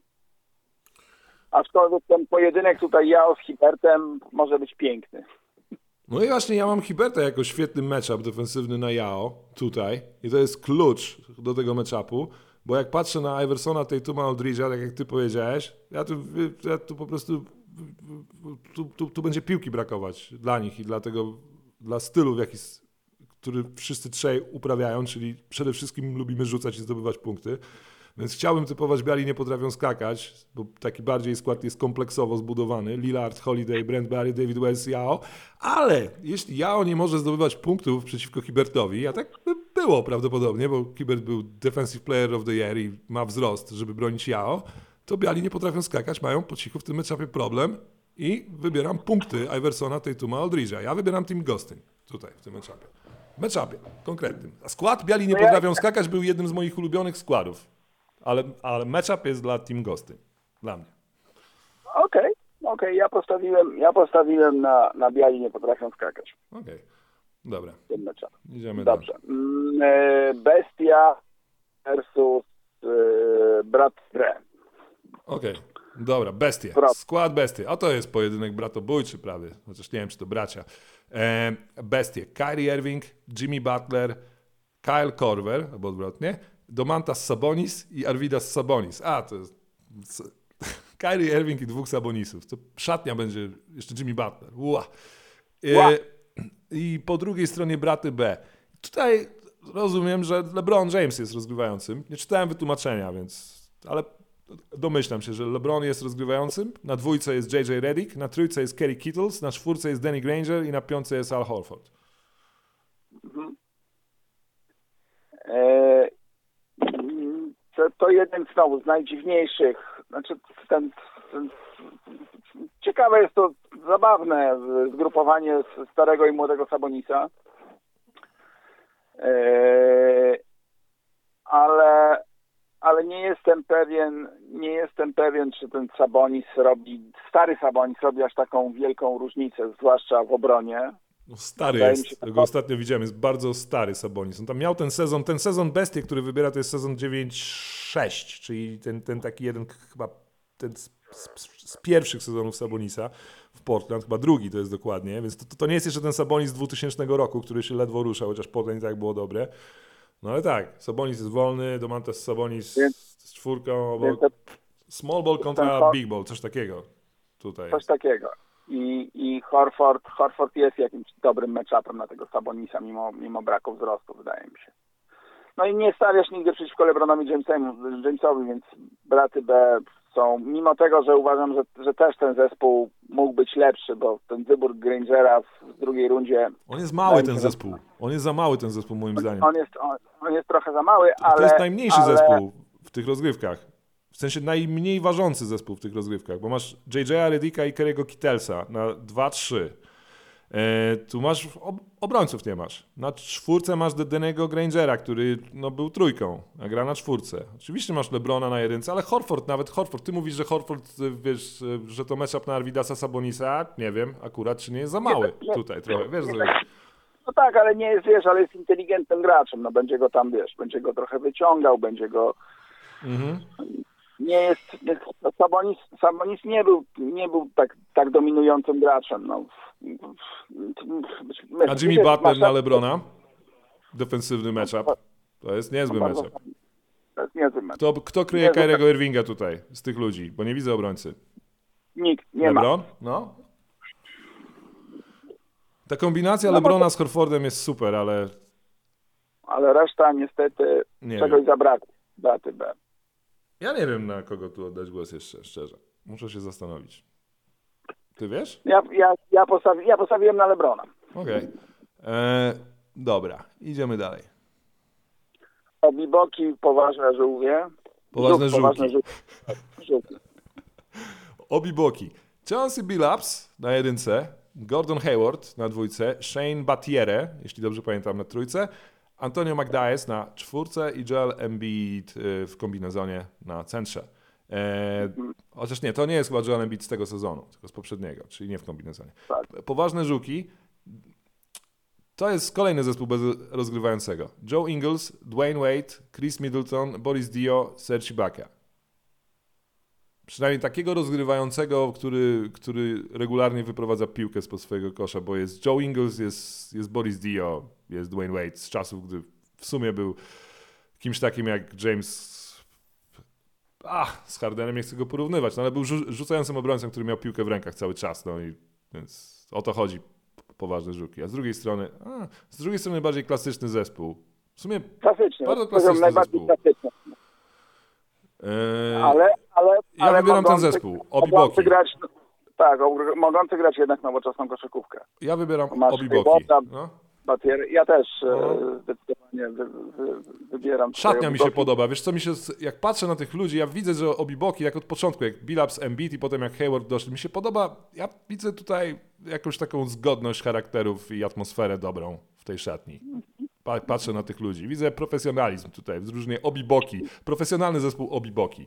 Aczkolwiek ten pojedynek tutaj Yao z Hibbertem może być piękny. No i właśnie ja mam Hibberta jako świetny matchup defensywny na Yao tutaj i to jest klucz do tego matchupu, bo jak patrzę na Iversona, Tatuma, Aldridge'a, tak jak ty powiedziałeś, ja tu, ja tu po prostu tu, tu, tu będzie piłki brakować dla nich i dla tego, dla stylu, w jaki, który wszyscy trzej uprawiają, czyli przede wszystkim lubimy rzucać i zdobywać punkty. Więc chciałbym typować, Biali nie potrafią skakać, bo taki bardziej skład jest kompleksowo zbudowany. Lillard, Holiday, Brent Barry, David West, Yao. Ale jeśli Yao nie może zdobywać punktów przeciwko Hibbertowi, a tak by było prawdopodobnie, bo Hibbert był Defensive Player of the Year i ma wzrost, żeby bronić Yao, to Biali nie potrafią skakać, mają po cichu w tym meczapie problem i wybieram punkty Iversona, Tatuma, Aldridge'a. Ja wybieram Team Gostyń tutaj w tym meczapie. Meczapie konkretnym. A skład Biali nie potrafią skakać był jednym z moich ulubionych składów. Ale, ale matchup jest dla Team Gostyń. Dla mnie. Okej, okay, okej. Okay. Ja postawiłem, ja postawiłem na, na Biali nie potrafią skakać. Okej, okay. Dobra. Ten matchup. Idziemy Dobrze. Dalej. Bestia versus yy, Brat Dre. Okej, okay. Dobra. Bestie. Brat. Skład Bestie. A to jest pojedynek bratobójczy prawie. Chociaż nie wiem, czy to bracia. E, Bestie. Kyrie Irving, Jimmy Butler, Kyle Korver, albo odwrotnie, Domantas Sabonis i Arvidas Sabonis. A, to jest Kyrie Irving i dwóch Sabonisów. To szatnia będzie jeszcze Jimmy Butler. Ua. I, I po drugiej stronie braty B. Tutaj rozumiem, że LeBron James jest rozgrywającym. Nie czytałem wytłumaczenia, więc... Ale domyślam się, że LeBron jest rozgrywającym. Na dwójce jest J J Redick, na trójce jest Kerry Kittles, na czwórce jest Danny Granger i na piątce jest Al Horford. Mhm. E- To, to jeden znowu z najdziwniejszych, znaczy ten, ten, ciekawe jest to, zabawne zgrupowanie starego i młodego Sabonisa, yy, ale, ale nie jestem pewien, nie jestem pewien, czy ten Sabonis robi, stary Sabonis robi aż taką wielką różnicę, zwłaszcza w obronie. No stary jest, się, go ostatnio widziałem, jest bardzo stary Sabonis. On tam miał ten sezon, ten sezon Bestie, który wybiera, to jest sezon dziewięć sześć, czyli ten, ten taki jeden chyba ten z, z, z pierwszych sezonów Sabonisa w Portland, chyba drugi to jest dokładnie, więc to, to nie jest jeszcze ten Sabonis z dwutysięcznego roku, który się ledwo ruszał, chociaż Portland i tak było dobre. No ale tak, Sabonis jest wolny, Domantas Sabonis więc, z czwórką, obok, small ball kontra big ball, coś takiego tutaj. Coś takiego. I, i Horford, Horford jest jakimś dobrym matchupem na tego Sabonisa, mimo, mimo braku wzrostu, wydaje mi się. no i nie stawiasz nigdy przeciwko LeBronowi Jamesemu, Jamesowi, więc braty B są, mimo tego, że uważam, że, że też ten zespół mógł być lepszy, bo ten wybór Grangera w drugiej rundzie... On jest mały ten zespół. On jest za mały ten zespół moim zdaniem. On jest, on, on jest trochę za mały, ale... To jest najmniejszy ale... zespół w tych rozgrywkach. W sensie najmniej ważący zespół w tych rozgrywkach, bo masz J J Redicka i Kerry'ego Kittlesa na dwa trzy. E, tu masz ob- obrońców nie masz. Na czwórce masz Denego Grangera, który no, był trójką, a gra na czwórce. Oczywiście masz LeBrona na jedynce, ale Horford, nawet Horford. Ty mówisz, że Horford, wiesz, że to matchup na Arvidasa Sabonisa, nie wiem akurat, czy nie jest za mały nie, tutaj trochę, wiesz, nie, że... No tak, ale nie jest, wiesz, ale jest inteligentnym graczem, no będzie go tam, wiesz, będzie go trochę wyciągał, będzie go... Mhm. Nie jest, jest Sabonis, Sabonis nie był, nie był tak, tak dominującym graczem, no. A Jimmy Butler na LeBrona? Defensywny matchup. To jest niezły bardzo, matchup. To jest niezły matchup. Kto, kto kryje Niezły Kyriego Irvinga tutaj z tych ludzi? Bo nie widzę obrońcy. Nikt, nie LeBron? ma. No. Ta kombinacja No LeBrona bo... z Horfordem jest super, ale... Ale reszta niestety Nie czegoś wiem. zabrakło. Daty B. Ja nie wiem, na kogo tu oddać głos jeszcze, szczerze. Muszę się zastanowić. Ty wiesz? Ja, ja, ja, postawi, ja postawiłem na LeBrona. Okej. Okay. Dobra, idziemy dalej. Obiboki, poważne żółwie. Poważne Żółk, poważne żółki. żółki. żółki. Obiboki. Chauncey Billups na jedynce, Gordon Hayward na dwójce, Shane Battiere, jeśli dobrze pamiętam, na trójce, Antonio McDyess na czwórce i Joel Embiid w kombinezonie na centrze. Eee, chociaż nie, to nie jest chyba Joel Embiid z tego sezonu, tylko z poprzedniego, czyli nie w kombinezonie. Tak. Poważne żuki. To jest kolejny zespół bez rozgrywającego. Joe Ingles, Dwayne Wade, Chris Middleton, Boris Dio, Serge Ibaka. Przynajmniej takiego rozgrywającego, który, który regularnie wyprowadza piłkę spod swojego kosza, bo jest Joe Ingles, jest, jest Boris Dio, jest Dwayne Wade z czasów, gdy w sumie był kimś takim jak James... Ach, z Hardenem nie chcę go porównywać, no ale był rzu- rzucającym obrońcą, który miał piłkę w rękach cały czas, no i więc o to chodzi, poważne żuki. A z drugiej strony, a, z drugiej strony bardziej klasyczny zespół. W sumie Klasyczny. bardzo Poziom klasyczny najbardziej zespół. klasyczny. Eee, Ale, ale, ja ale wybieram ten mogący- zespół, mogący Obiboki. grać, tak, ob- mogący grać jednak nowoczesną koszykówkę. Ja wybieram Masz Obiboki. Haywarda, No. Batiery. Ja też No. e, zdecydowanie wy, wy, wybieram. tutaj Szatnia mi się Obiboki. podoba. Wiesz co, mi się, jak patrzę na tych ludzi, ja widzę, że Obiboki, jak od początku, jak Billups, Embiid i potem jak Hayward doszli, mi się podoba, ja widzę tutaj jakąś taką zgodność charakterów i atmosferę dobrą w tej szatni. Pa- Patrzę na tych ludzi. Widzę profesjonalizm tutaj, wyróżnienie Obiboki. Profesjonalny zespół Obiboki.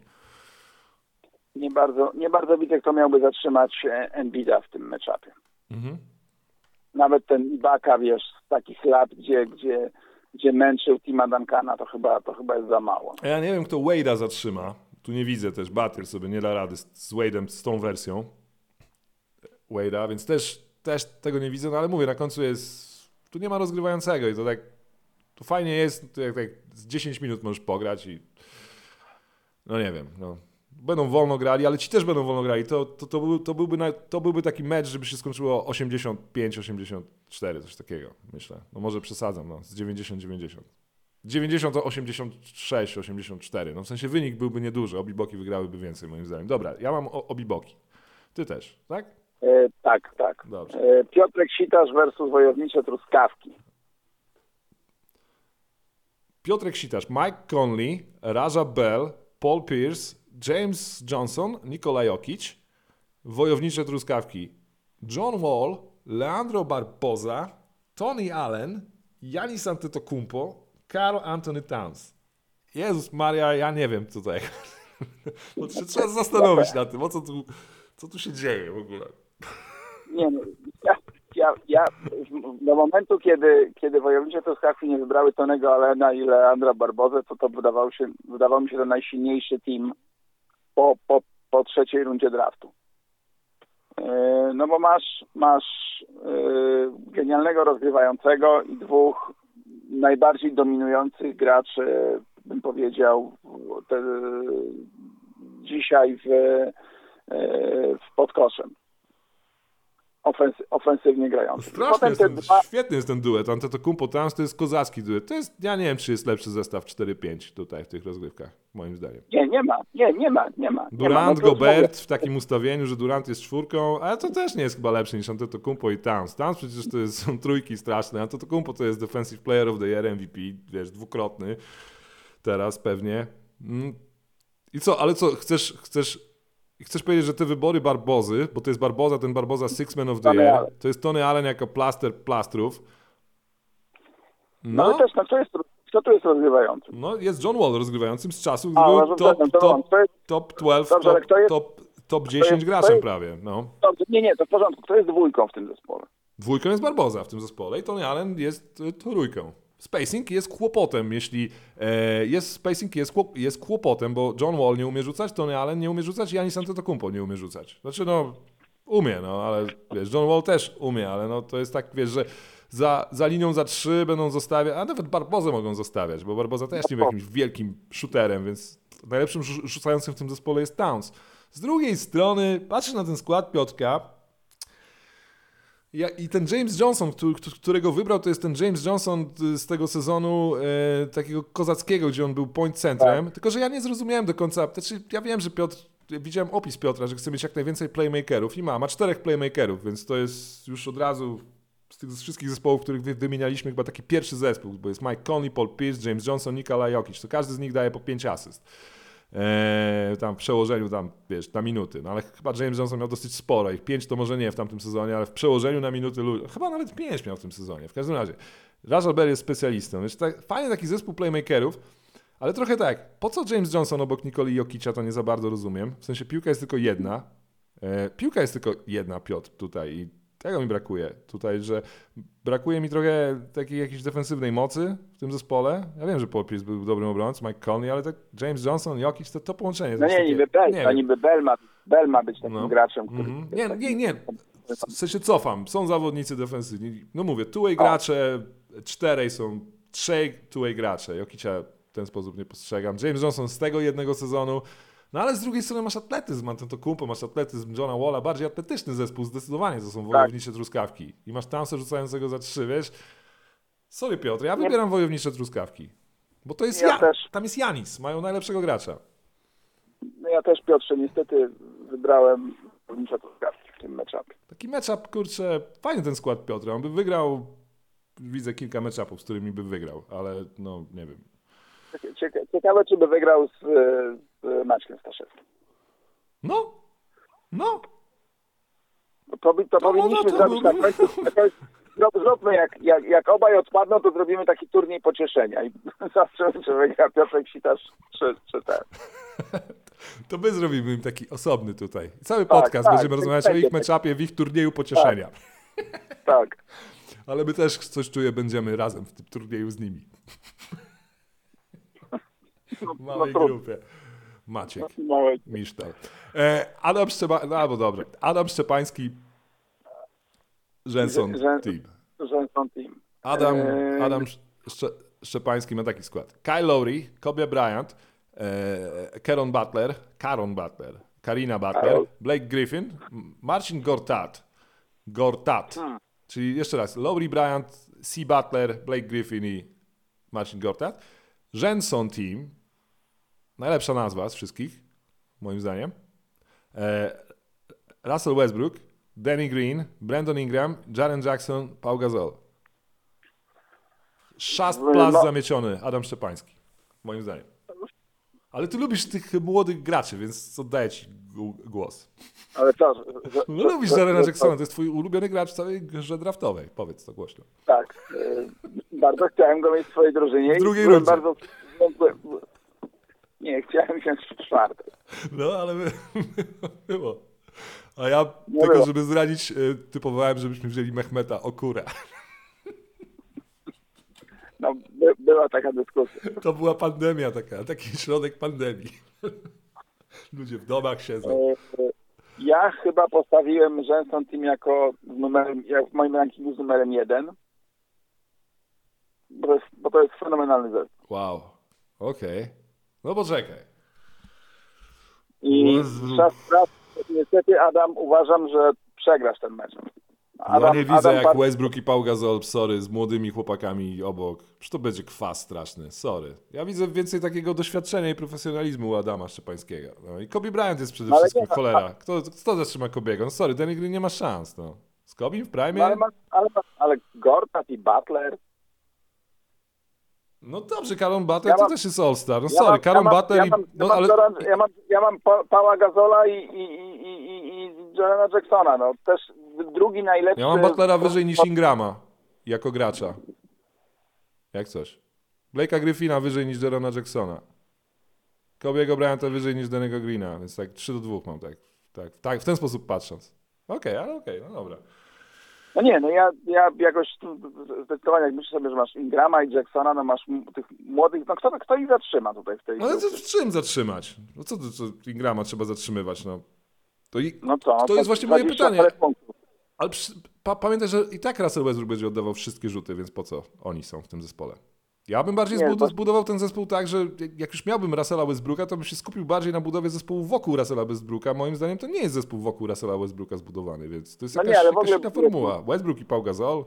Nie bardzo, nie bardzo widzę, kto miałby zatrzymać e, Embida w tym meczapie. Mhm. Nawet ten Ibaka, wiesz, z takich lat, gdzie, gdzie, gdzie męczył Tima Duncana, to chyba, to chyba jest za mało. A ja nie wiem, kto Wade'a zatrzyma. Tu nie widzę też. Butler sobie nie da rady z, z Wade'em, z tą wersją Wade'a, więc też, też tego nie widzę, no ale mówię, na końcu jest... Tu nie ma rozgrywającego i to tak... Tu fajnie jest, to jak, jak z dziesięć minut możesz pograć i... No nie wiem, no... Będą wolno grali, ale ci też będą wolno grali. To, to, to, był, to, byłby, na, to byłby taki mecz, żeby się skończyło osiemdziesiąt pięć osiemdziesiąt cztery, coś takiego, myślę. No może przesadzam, no, z dziewięćdziesiąt dziewięćdziesiąt. dziewięćdziesiąt to osiemdziesiąt sześć osiemdziesiąt cztery. No w sensie wynik byłby nieduży, Obiboki wygrałyby więcej moim zdaniem. Dobra, ja mam o- Obiboki. Ty też, tak? E, tak, tak. Dobrze. E, Piotrek Sitarz versus Wojownicze Truskawki. Piotrek Sitarz, Mike Conley, Raja Bell, Paul Pierce, James Johnson, Nikola Jokic, Wojownicze Truskawki, John Wall, Leandro Barboza, Tony Allen, Giannis Antetokounmpo, Karl Anthony Towns. Jezus Maria, ja nie wiem tutaj. Bo się trzeba zastanowić nad tym, o co tu, co tu się dzieje w ogóle. Nie, no, ja, ja, ja do momentu, kiedy, kiedy Wojownicze Truskawki nie wybrały Tonego Allena i Leandra Barbozę, to to wydawał, się, wydawał mi się to najsilniejszy team po, po, po trzeciej rundzie draftu. Yy, no bo masz, masz yy, genialnego rozgrywającego i dwóch najbardziej dominujących graczy, bym powiedział, te, dzisiaj w, yy, w pod koszem. ofensy, ofensywnie grający. Strasznie Potem jest te ten, dwa, świetny jest ten duet. Antetokounmpo Towns to jest kozacki duet. To jest, ja nie wiem, czy jest lepszy zestaw cztery pięć tutaj w tych rozgrywkach, moim zdaniem. nie, nie ma, nie, nie ma, nie ma. nie ma. Durant, No to Gobert mówię. w takim ustawieniu, że Durant jest czwórką, ale to też nie jest chyba lepsze niż Antetokounmpo i Towns. Towns przecież to jest, są trójki straszne, Antetokounmpo to jest Defensive Player of the Year, M V P, wiesz, dwukrotny teraz pewnie. Mm. I co, ale co, chcesz, chcesz, chcesz powiedzieć, że te wybory Barbozy, bo to jest Barboza, ten Barboza Six Man of the Tony Year, Allen. to jest Tony Allen jako plaster plastrów. No ale No, też, no kto jest, kto tu jest rozgrywający? no jest John Wall rozgrywającym z czasów, A, gdy był uważam, top, że to top, on. To jest- top dwanaście, Dobrze, ale top, kto jest- top, top dziesięć jest- graczem to jest- prawie, no. Dobrze, nie, nie, to w porządku. Kto jest dwójką w tym zespole? Dwójką jest Barboza w tym zespole i Tony Allen jest y, trójką. Spacing jest kłopotem, jeśli e, jest spacing jest, kłop, jest kłopotem, bo John Wall nie umie rzucać, Tony Allen nie umie rzucać i Giannis Antetokounmpo nie umie rzucać. Znaczy no, umie, no, ale wiesz, John Wall też umie, ale no to jest tak, wiesz, że za, za linią za trzy będą zostawiać, a nawet Barbozę mogą zostawiać, bo Barboza też nie był jakimś wielkim shooterem, więc najlepszym rzu- rzucającym w tym zespole jest Towns. Z drugiej strony, patrzę na ten skład Piotrka, ja, i ten James Johnson, który, którego wybrał, to jest ten James Johnson z tego sezonu e, takiego kozackiego, gdzie on był point centrem, Tak. tylko że ja nie zrozumiałem do końca, znaczy ja wiem, że Piotr, widziałem opis Piotra, że chce mieć jak najwięcej playmakerów i ma, ma czterech playmakerów, więc to jest już od razu z tych wszystkich zespołów, których wy- wymienialiśmy, chyba taki pierwszy zespół, bo jest Mike Conley, Paul Pierce, James Johnson, Nikola Jokic, to każdy z nich daje po pięć asyst. Eee, tam w przełożeniu tam, wiesz, na minuty, no ale chyba James Johnson miał dosyć sporo, ich pięć to może nie w tamtym sezonie, ale w przełożeniu na minuty, lu- chyba nawet pięć miał w tym sezonie, w każdym razie. Raja Bell jest specjalistą, więc tak, fajny taki zespół playmakerów, ale trochę tak, po co James Johnson obok Nikoli Jokicia, to nie za bardzo rozumiem, w sensie piłka jest tylko jedna, eee, piłka jest tylko jedna, Piotr, tutaj i tego mi brakuje tutaj, że brakuje mi trochę takiej jakiejś defensywnej mocy w tym zespole. Ja wiem, że Paul Pierce był dobrym obrońcą, Mike Conley, ale tak James Johnson, Jokic, to, to połączenie. to No jest nie, takie- niby Bell, nie to wiem. niby Bell ma, Bell ma być takim No. graczem, który... Mhm. Nie, nie, nie. W sensie cofam. Są zawodnicy defensywni. No mówię, two-way gracze, czterej są, trzej two-way gracze. Jokicia w ten sposób nie postrzegam. James Johnson z tego jednego sezonu. No ale z drugiej strony masz atletyzm, Antetokounmpo, masz atletyzm Johna Walla, bardziej atletyczny zespół, zdecydowanie to są wojownicze truskawki. I masz Townsa rzucającego za trzy, wiesz. Sorry Piotr, ja wybieram wojownicze truskawki. Bo to jest Ja ja, też. tam jest Giannis, mają najlepszego gracza. No ja też, Piotrze, niestety wybrałem wojownicze truskawki w tym meczapie. Taki matchup, kurczę, fajny ten skład Piotra. On by wygrał, widzę kilka matchupów, z którymi by wygrał, ale no nie wiem. Cieka- Ciekawe, czy by wygrał z, z Maćkiem Staszewskim. No, no, To, by, to No, powinniśmy no to zrobić by- na końcu. na końcu- zrób- Zróbmy, jak, jak, jak obaj odpadną, to zrobimy taki turniej pocieszenia i zobaczymy, czy wygra Piotrek Sitarz, czy, czy ten. to my zrobimy im taki osobny tutaj. Cały Tak, podcast tak, będziemy tak, rozmawiać tak, o ich tak. matchupie, w ich turnieju pocieszenia. Tak. Ale my też coś czuję, będziemy razem w tym turnieju z nimi. No, W no, małej trudno. grupie. Maciek, Małe- Misztal. E, Adam Szczepański, no bo dobrze. Adam Szczepański, Rzęson Rzę- Team. Rzęson Team. Adam, Eee. Adam Szcze, Szczepański ma taki skład. Kyle Lowry, Kobe Bryant, e, Caron Butler, Caron Butler, Karina Butler, Karol. Blake Griffin, M- Marcin Gortat. Gortat. Hmm. Czyli jeszcze raz, Lowry, Bryant, C. Butler, Blake Griffin i Marcin Gortat. Rzęson Team, najlepsza nazwa z wszystkich, moim zdaniem. E, Russell Westbrook, Danny Green, Brandon Ingram, Jaren Jackson, Pau Gasol. Szast No. plas zamieciony, Adam Szczepański, moim zdaniem. Ale ty lubisz tych młodych graczy, więc oddaję ci gu- głos. Ale co? że- że- No lubisz że- Jarena że- Jacksona, to jest twój ulubiony gracz w całej grze draftowej. Powiedz to głośno. Tak. y, Bardzo chciałem go mieć w swojej drużynie. W drugiej i byłem rundzie. bardzo. Nie, chciałem się w czwartej. No, ale by, było. A ja Nie tylko, było. żeby zranić, y, typowałem, żebyśmy wzięli Mehmeta Okurę. No, by, była taka dyskusja. To była pandemia taka, taki środek pandemii. Ludzie w domach siedzą. Y, y, Ja chyba postawiłem Rzęson Team jako z numerem, jak w moim rankingu z numerem jeden. Bo to jest, bo to jest fenomenalny zespół. Wow, okej. No poczekaj. I Jezu. czas, czas, niestety, Adam, uważam, że przegrasz ten mecz. Ja nie widzę Adam jak Bar- Westbrook i Pau Gasol, sorry, z młodymi chłopakami obok. Przecież to będzie kwas straszny, sorry. Ja widzę więcej takiego doświadczenia i profesjonalizmu u Adama Szczepańskiego. No i Kobe Bryant jest przede No ale wszystkim nie, cholera. Kto, kto zatrzyma Kobiego? No sorry, ten nigdy nie ma szans. No. Z Kobim w prime? No, ale, ma, ale, ale Gortat i Butler. No dobrze, Caron Butler Ja to mam- też jest All-Star. No Ja sorry, mam- Caron ja mam- Butler ja i... mam, ja No mam, ale... Zoran, ja mam, ja mam Pa- Paula Gasola i, i, i, i, i, i Jorana Jacksona. No, też drugi najlepszy. Ja mam Butlera wyżej niż Ingrama jako gracza. Jak coś. Blake'a Griffina wyżej niż Jarona Jacksona. Kobiego Bryanta wyżej niż Danego Greena, więc tak trzy do dwóch mam, tak, tak, tak w ten sposób patrząc. Okej, ale okej, no dobra. No nie, no ja, ja jakoś tu zdecydowanie, jak myślisz sobie, że masz Ingrama i Jacksona, no masz m- tych młodych, no kto, kto ich zatrzyma tutaj w tej No ale grupie? to w czym zatrzymać? No co, to, co Ingrama trzeba zatrzymywać, no. To, i, No co? to jest właśnie moje dwadzieścia pytanie. parę punktów. Ale przy, pa, pamiętaj, że i tak Russell Westbrook będzie oddawał wszystkie rzuty, więc po co oni są w tym zespole? Ja bym bardziej Nie, zbud- to- zbudował ten zespół tak, że jak już miałbym Russella Westbrooka, to bym się skupił bardziej na budowie zespołu wokół Russella Westbrooka. Moim zdaniem to nie jest zespół wokół Russella Westbrooka zbudowany, więc to jest No nie, jakaś, ale w jakaś ogóle- inna formuła. Westbrook i Pau Gasol,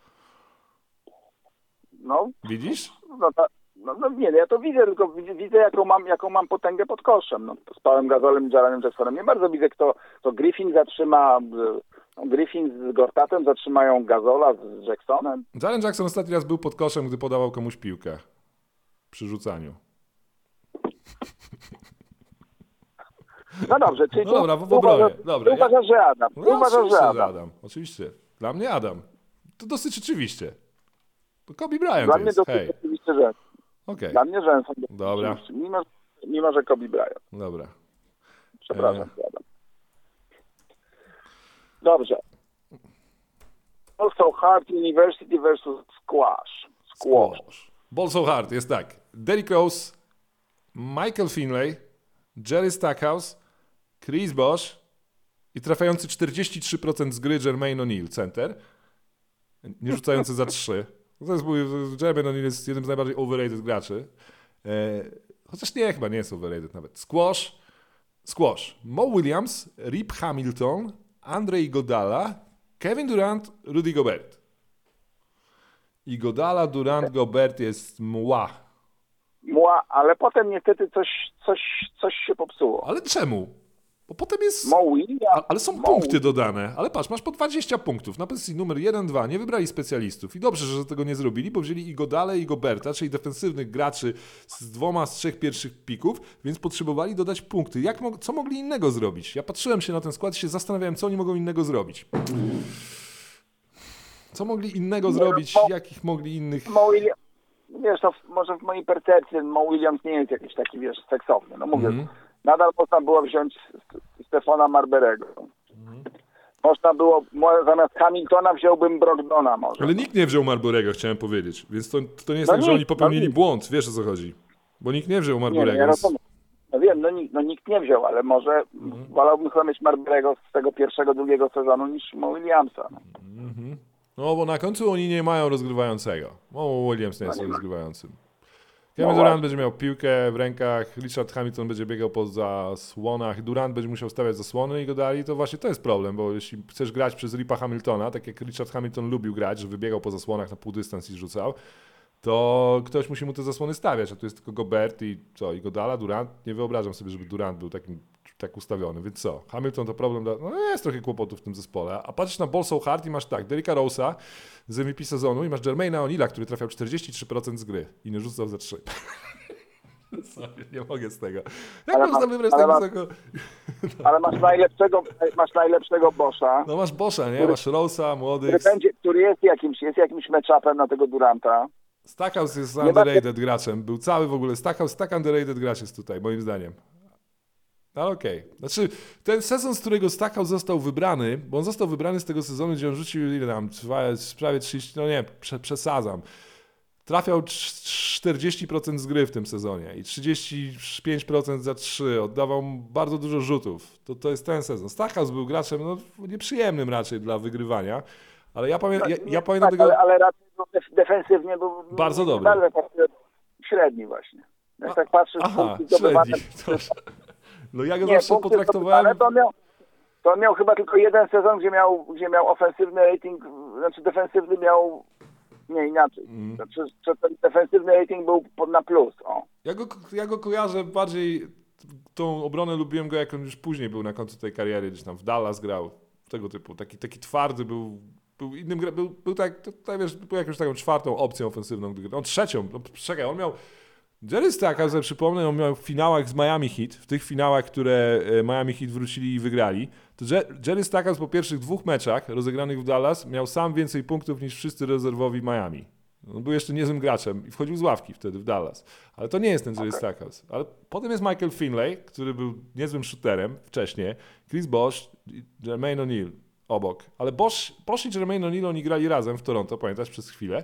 No, widzisz? no, ta, no, no nie, no ja to widzę, tylko widzę, widzę jaką, mam, jaką mam potęgę pod koszem. No, z Pałem Gasolem i Jaranem Jacksonem. Nie bardzo widzę, kto, kto Griffin zatrzyma, no, Griffin z Gortatem zatrzymają Gasola z Jacksonem. Jaren Jackson ostatni raz był pod koszem, gdy podawał komuś piłkę przy rzucaniu. No dobrze, czyli No tu- dobra, w tu obronie. uważasz- Dobra, tu uważasz, że Adam. Tu No, uważasz, oczywiście, że że Adam. Adam. Oczywiście. Dla mnie Adam. To dosyć oczywiście. To Kobe Bryant Dla mnie jest. dosyć Hej, oczywiście, że okej. Dla mnie Rzęsą. Dobra. Mimo, mimo, że Kobe Bryant. Dobra. Przepraszam, E. Adam. Dobrze. Also Hard University versus Squash. Squash. Squash. Ball so hard jest tak. Derrick Rose, Michael Finlay, Jerry Stackhouse, Chris Bosh i trafiający czterdzieści trzy procent z gry Jermaine O'Neal, center. Nie rzucający za trzy. To jest mój, Jermaine O'Neal jest jednym z najbardziej overrated graczy. E, chociaż nie, chyba nie jest overrated nawet. Squash, Squash. Mo Williams, Rip Hamilton, Andre Iguodala, Kevin Durant, Rudy Gobert. Iguodala, Durant, Gobert jest mła. Mła, ale potem niestety coś, coś, coś się popsuło. Ale czemu? Bo potem jest... Mo Williams, A, ale są Mo- punkty dodane. Ale patrz, masz po dwadzieścia punktów. Na pozycji numer jeden, dwa. Nie wybrali specjalistów. I dobrze, że tego nie zrobili, bo wzięli Iguodalę i Goberta, czyli defensywnych graczy z dwoma z trzech pierwszych pików, więc potrzebowali dodać punkty. Jak mo- co mogli innego zrobić? Ja patrzyłem się na ten skład i się zastanawiałem, co oni mogą innego zrobić. Co mogli innego zrobić? Mo- Jakich mogli innych... Mo Williams, wiesz, to w, może w mojej percepcji Mo Williams nie jest jakiś taki, wiesz, seksowny. No mówię, Mhm. nadal można było wziąć S- Stefana Marberego. Mhm. Można było, mo- zamiast Hamiltona wziąłbym Brogdona może. Ale nikt nie wziął Marborego, chciałem powiedzieć. Więc to, to nie jest No tak, że nikt, oni popełnili no nikt. błąd. Wiesz, o co chodzi. Bo nikt nie wziął Nie, no, Marborego. ja więc- rozumiem. No wiem, no, nikt- no nikt nie wziął, ale może Mhm. wolałbym chyba mieć Marberego z tego pierwszego, drugiego sezonu niż Mo Williamsa. No. No, bo na końcu oni nie mają rozgrywającego. Mo Williams nie jest No nie ma. rozgrywającym. Kevin No Durant właśnie. będzie miał piłkę w rękach, Richard Hamilton będzie biegał po zasłonach, Durant będzie musiał stawiać zasłony i go dali, to właśnie to jest problem, bo jeśli chcesz grać przez Ripa Hamiltona, tak jak Richard Hamilton lubił grać, że wybiegał po zasłonach na pół dystans i rzucał, to ktoś musi mu te zasłony stawiać, a tu jest tylko Gobert i co, i Godala, Durant, nie wyobrażam sobie, żeby Durant był takim tak ustawiony, więc co, Hamilton to problem, dla, no jest trochę kłopotów w tym zespole, a patrzysz na Ball so hard i masz tak, Derricka Rose'a z M V P sezonu i masz Jermaina O'Neala, który trafiał czterdzieści trzy procent z gry i nie rzucał za trzy. Sorry, nie mogę z tego. Jak Ale można mam- wybrać ale tak mam- wysoko? Ale masz najlepszego, masz najlepszego Boscha, No masz Boscha, nie? Który- Masz Rose'a, młodych. który, będzie, który jest jakimś, jest jakimś match-upem na tego Duranta. Stackhouse jest Nie ma- underrated graczem. Był cały w ogóle. Stackhouse tak underrated gracz jest tutaj, moim zdaniem. Ale okej. Znaczy, ten sezon, z którego Stackhouse został wybrany, bo on został wybrany z tego sezonu, gdzie on rzucił, ile tam, dwa- prawie trzydzieści, no nie, prze, przesadzam. Trafiał cz- czterdzieści procent z gry w tym sezonie i trzydzieści pięć procent za trzy. Oddawał bardzo dużo rzutów. To, to jest ten sezon. Stackhouse był graczem no, nieprzyjemnym raczej dla wygrywania, ale ja, pamię, ja, ja pamiętam tak, tego... ale, ale raczej był def- defensywnie był Bardzo był dobry. bardzo tak średni właśnie. Jak tak patrzysz, Aha, punkty zdobywane średni. przez- No ja go Nie, zawsze punkty potraktowałem... zdobywane, to miał, To on miał chyba tylko jeden sezon, gdzie miał, gdzie miał ofensywny rating, znaczy defensywny miał, nie inaczej. Mm. Znaczy, że ten defensywny rating był pod na plus, o. Ja go, ja go kojarzę bardziej, tą obronę lubiłem go, jak on już później był na końcu tej kariery, gdzieś tam w Dallas grał, tego typu, taki, taki twardy był, był innym, gra- był, był tak, tutaj wiesz, był jakąś taką czwartą opcją ofensywną, gdy grał, on trzecią, no, czekaj, on miał, Jerry Stackhouse, sobie przypomnę, on miał w finałach z Miami Heat, w tych finałach, które e, Miami Heat wrócili i wygrali, to Je- Jerry Stackhouse po pierwszych dwóch meczach rozegranych w Dallas miał sam więcej punktów niż wszyscy rezerwowi Miami. On był jeszcze niezłym graczem i wchodził z ławki wtedy w Dallas. Ale to nie jest ten Jerry Okay. Stackhouse. Ale potem jest Michael Finlay, który był niezłym shooterem wcześniej, Chris Bosh i Jermaine O'Neal obok. Ale Bosh, Bosh i Jermaine O'Neal oni grali razem w Toronto, pamiętasz, przez chwilę.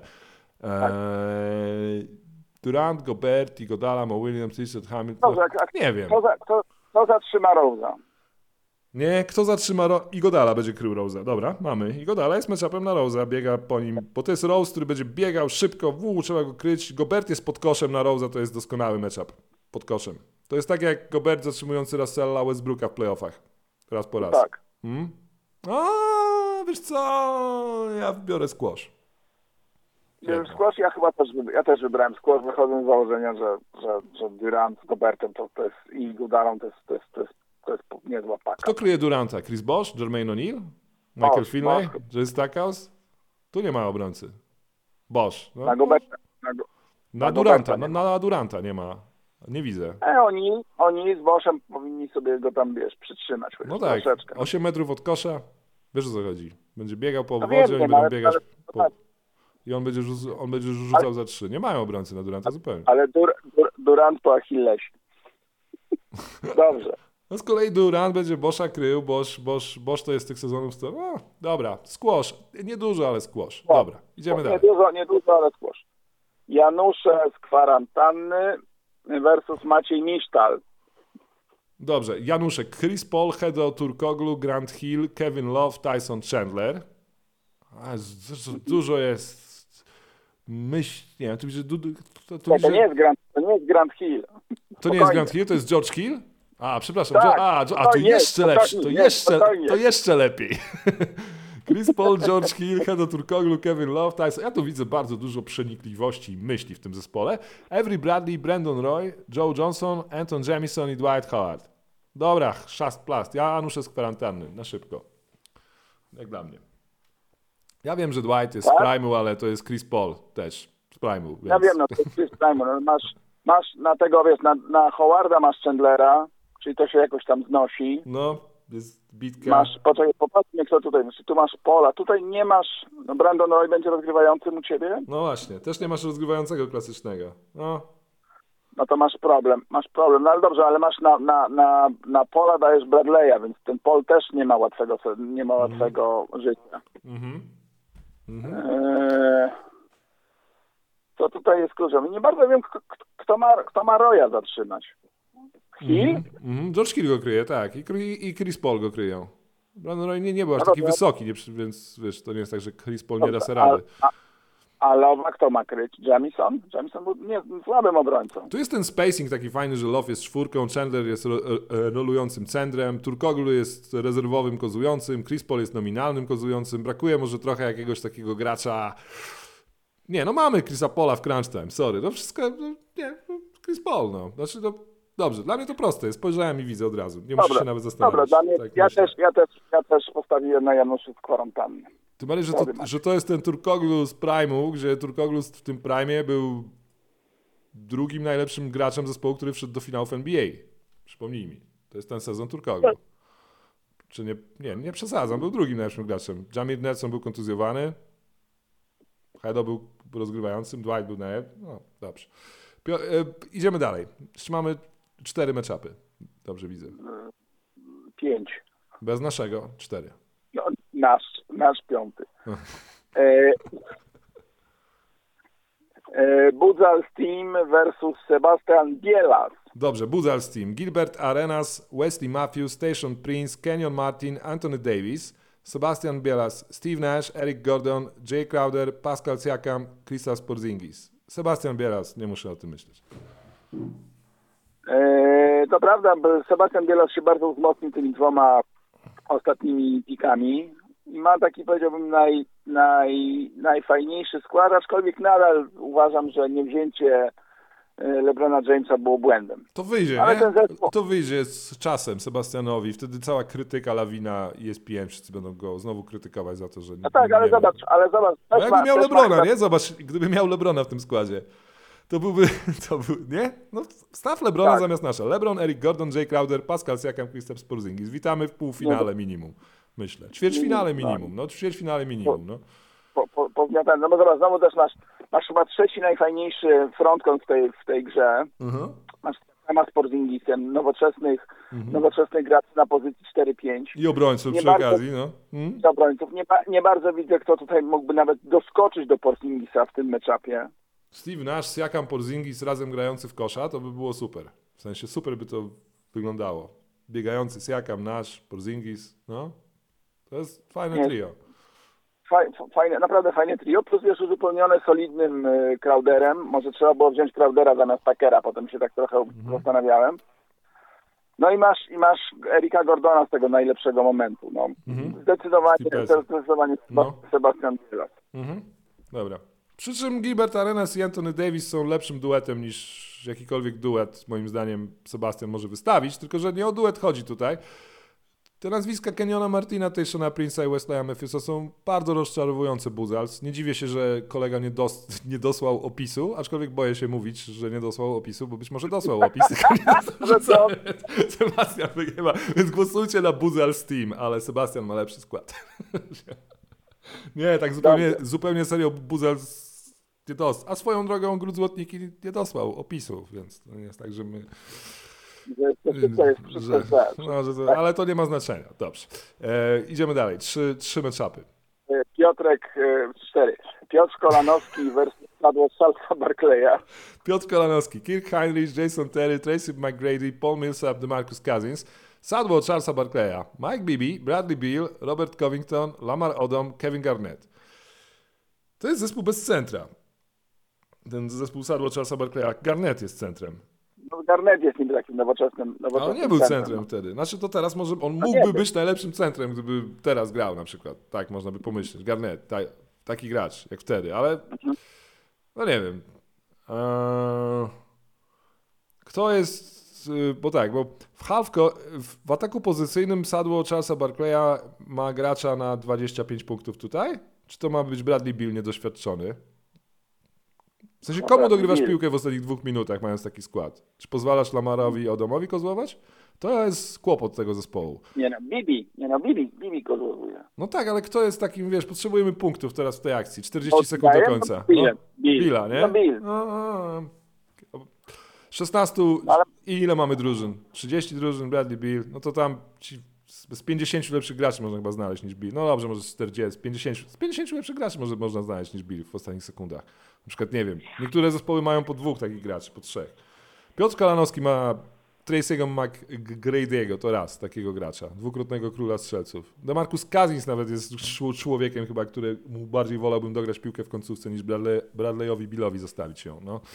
Eee, Durant, Gobert, Iguodala, Mo Williams, Richard Hamilton. Dobrze, a- a- Nie wiem. Kto, za, kto, kto zatrzyma Rose'a? Nie, kto zatrzyma Ro- Iguodala będzie krył Rose'a. Dobra, mamy. Iguodala jest matchupem na Rose'a, biega po nim, bo to jest Rose, który będzie biegał szybko, wuu, trzeba go kryć. Gobert jest pod koszem na Rose'a, to jest doskonały matchup. Pod koszem. To jest tak jak Gobert zatrzymujący Russella Westbrooka w playoffach. Raz po raz. Tak. Hmm? A, wiesz co, ja biorę squash. Wiem, squash, ja chyba też, wyb- ja też wybrałem squash, wychodząc z założenia, że, że, że Durant z Gobertem to, to jest, i Goodallą to jest, to jest, to jest, to jest niezła paka. Kto kryje Duranta? Chris Bosh, Jermaine O'Neal, Michael Bosh, Finlay, Bosh. Jerry Stackhouse? Tu nie ma obrońcy. Bosh. No. Na Goberta. Na, go, Na na Duranta, Goberta na, na Duranta nie ma. Nie widzę. e, oni, oni z Boshem powinni sobie go tam, wiesz, przytrzymać. No chociaż tak, troszeczkę. osiem metrów od kosza. Wiesz o co chodzi. Będzie biegał po No obwodzie, wiem, oni wiem, będą ale- biegać ale- po... tak. i on będzie, rzuc- on będzie rzucał za trzy. Nie mają obrońcy na Duranta zupełnie. Ale Dur, Dur, Durant po Achillesie. Dobrze. No z kolei Durant będzie Boscha krył, Bosch, Bosch, Bosch to jest z tych sezonów... sto- No, dobra, squash. Nie dużo, ale squash. Dobra, idziemy nie dalej. dużo, nie dużo, ale squash. Janusze z kwarantanny versus Maciej Misztal. Dobrze, Januszek, Chris Paul, Hedo Turkoglu, Grant Hill, Kevin Love, Tyson Chandler. A, z- z- dużo jest... Myśl... Nie wiem, tu widzę... du- du- To, tu Nie, widzę to nie jest Grant, to nie jest Grant Hill. To nie jest Spokojnie. Grant Hill, to jest George Hill? A, przepraszam. Tak, Jo- a, Jo- a, to spokojnie, jeszcze lepsze, to spokojnie, jeszcze, spokojnie. to jeszcze lepiej. Chris Paul, George Hill, Hedo Turkoglu, Kevin Love, Tyson. Ja tu widzę bardzo dużo przenikliwości i myśli w tym zespole. Avery Bradley, Brandon Roy, Joe Johnson, Anton Jamison i Dwight Howard. Dobra, szast plast. Ja Janusze z kwarantanny, na szybko. Jak dla mnie. Ja wiem, że Dwight jest z Tak? Prime'u, ale to jest Chris Paul też z Prime'u. Ja więc- wiem, no to jest Simon, no, masz, masz na tego, wiesz, na, na Howarda masz Chandlera, czyli to się jakoś tam znosi. No, jest bitka. Masz, poczekaj, popatrzmy kto tutaj, znaczy, tu masz Pola, tutaj nie masz, no Brandon Roy będzie rozgrywającym u ciebie, No właśnie, też nie masz rozgrywającego klasycznego. No, no to masz problem, masz problem, no ale dobrze, ale masz na, na, na, na Pola dajesz Bradley'a, więc ten Pol też nie ma łatwego, nie ma łatwego życia. mhm. Eee, co tutaj jest kluczem? Nie bardzo wiem, k- k- kto ma, kto ma Roya zatrzymać. Hill? Mhm. George Hill go kryje, tak. I, i i Chris Paul go kryją. Brandon Roy nie, nie był aż No taki dobra. wysoki, nie, przy- więc wiesz, to nie jest tak, że Chris Paul nie da Dobra, sobie rady. A, a, a Lowa kto ma kryć? Jamison? Jamison był nie, słabym obrońcą. Tu jest ten spacing taki fajny, że Love jest czwórką, Chandler jest ro, e, rolującym centrem, Turkoglu jest rezerwowym kozującym, Chris Paul jest nominalnym kozującym. Brakuje może trochę jakiegoś takiego gracza... Nie, no mamy Chrisa Paula w crunch time, sorry. No wszystko, no, nie, no, Chris Paul, no. Znaczy, no, dobrze, dla mnie to proste. Spojrzałem i widzę od razu. Nie muszę się nawet zastanawiać. dobra, dla mnie, Tak ja, myślę. też, ja, też, ja też postawiłem na Januszu z kwarantanny. Tym bardziej, że to, że to jest ten Turkoglu z Prime'u, gdzie Turkoglu w tym Prime'ie był drugim najlepszym graczem zespołu, który wszedł do finałów N B A. Przypomnij mi. To jest ten sezon Turkoglu. Czy nie, nie, nie przesadzam, był drugim najlepszym graczem. Jamir Nelson był kontuzjowany, Hedo był rozgrywającym, Dwight był najlepszy. No, dobrze. Pio- e, idziemy dalej. Jeszcze mamy cztery matchupy. Dobrze widzę. Pięć. Bez naszego cztery. No, nasz, nasz piąty. E, e, Budzal Team versus Sebastian Bielas. Dobrze, Buzals Team. Gilbert Arenas, Wesley Matthews, Station Prince, Kenyon Martin, Anthony Davis, Sebastian Bielas, Steve Nash, Eric Gordon, Jay Crowder, Pascal Siakam, Kristaps Porzingis. Sebastian Bielas, nie muszę o tym myśleć. E, to prawda, bo Sebastian Bielas się bardzo wzmocnił tymi dwoma ostatnimi pikami i ma taki, powiedziałbym, naj, naj, najfajniejszy skład, aczkolwiek nadal uważam, że niewzięcie LeBrona Jamesa było błędem. To wyjdzie, ale nie? Ten zespół... To wyjdzie z czasem Sebastianowi. Wtedy cała krytyka, lawina E S P N, wszyscy będą go znowu krytykować za to, że... No tak, ale zobacz, ale zobacz. No jakby ma, miał LeBrona, ma... nie? Zobacz, gdyby miał LeBrona w tym składzie, to byłby... To był, nie? No staw LeBrona tak. zamiast nasza. LeBron, Eric Gordon, Jay Crowder, Pascal Siakam, Kristaps Porzingis. Witamy w półfinale minimum, myślę. Ćwierćfinale minimum, no ćwierćfinale minimum, no. Po, po, po, no bo zobacz, znowu też masz, masz chyba trzeci najfajniejszy frontcourt w tej, w tej grze. Uh-huh. Masz Siakama z Porzingisem, nowoczesnych, uh-huh. nowoczesnych graczy na pozycji cztery pięć. I obrońców nie przy bardzo, okazji, no. Hmm? I obrońców. Nie, nie bardzo widzę, kto tutaj mógłby nawet doskoczyć do Porzingisa w tym meczapie. Steve Nash, Siakam, Porzingis razem grający w kosza, to by było super. W sensie super by to wyglądało. Biegający Siakam, Nash, Porzingis, no. To jest fajne nie. trio. Fajne, naprawdę fajne trio, plus wiesz, uzupełnione solidnym y, Crowderem. Może trzeba było wziąć Crowdera zamiast Tuckera, potem się tak trochę mm-hmm. zastanawiałem. No i masz, i masz Erika Gordona z tego najlepszego momentu. No. Mm-hmm. Zdecydowanie, zdecydowanie no. Sebastian Tylas. Mm-hmm. Dobra. Przy czym Gilbert Arenas i Anthony Davis są lepszym duetem niż jakikolwiek duet, moim zdaniem, Sebastian może wystawić, tylko że nie o duet chodzi tutaj. Te nazwiska Kenyona Martina, Tayshona Prince'a i Wesleya Matthewsa są bardzo rozczarowujące Buzals. Nie dziwię się, że kolega nie, dos- nie dosłał opisu, aczkolwiek boję się mówić, że nie dosłał opisu, bo być może dosłał opis. Sebastian wygrywa, więc głosujcie na Buzals Team, ale Sebastian ma lepszy skład. Nie, tak zupełnie, zupełnie serio Buzals nie dosłał. A swoją drogą Gród Złotniki nie dosłał opisu, więc to nie jest tak, że my... Że, to jest wszystko że, no, że to, ale to nie ma znaczenia. Dobrze. E, idziemy dalej. Trzy, trzy matchupy. Piotrek, e, cztery. Piotr Kolanowski versus Charlesa Barkleya. Piotr Kolanowski, Kirk Heinrich, Jason Terry, Tracy McGrady, Paul Millsap, DeMarcus Cousins. Sadło Charlesa Barkleya, Mike Bibby, Bradley Beal, Robert Covington, Lamar Odom, Kevin Garnett. To jest zespół bez centra. Ten zespół Sadło Charlesa Barkleya. Garnett jest centrem. No, Garnett jest niby takim nowoczesnym, nowoczesnym Ale nie był centrem, centrem no. wtedy. Znaczy to teraz może on mógłby być najlepszym centrem, gdyby teraz grał na przykład. Tak można by pomyśleć. Garnett, ta, taki gracz jak wtedy, ale mhm. no nie wiem. Eee, kto jest, bo tak, bo w halfko, w ataku pozycyjnym Sadło Charlesa Barkleya ma gracza na dwadzieścia pięć punktów tutaj? Czy to ma być Bradley Beal niedoświadczony? W sensie, komu dogrywasz piłkę w ostatnich dwóch minutach, mając taki skład? Czy pozwalasz Lamarowi i Odomowi kozłować? To jest kłopot tego zespołu. Nie no, Bibi, nie no, Bibi, Bibi kozłowuje. No tak, ale kto jest takim, wiesz, potrzebujemy punktów teraz w tej akcji. czterdzieści sekund do końca. No, no, Billa, nie? No, Bill. No, no. szesnaście ale... i ile mamy drużyn? trzydzieści drużyn, Bradley Beal, no to tam ci z pięćdziesięciu lepszych graczy można chyba znaleźć niż Bill. No dobrze, może z czterdziestu, z pięćdziesięciu, z pięćdziesięciu lepszych graczy może można znaleźć niż Bill w ostatnich sekundach. Na przykład, nie wiem, niektóre zespoły mają po dwóch takich graczy, po trzech. Piotr Kolanowski ma Tracy'ego McGrady'ego, to raz takiego gracza, dwukrotnego króla strzelców. DeMarcus Cousins nawet jest człowiekiem chyba, któremu bardziej wolałbym dograć piłkę w końcówce niż Bradley, Bradleyowi Billowi zostawić ją. No.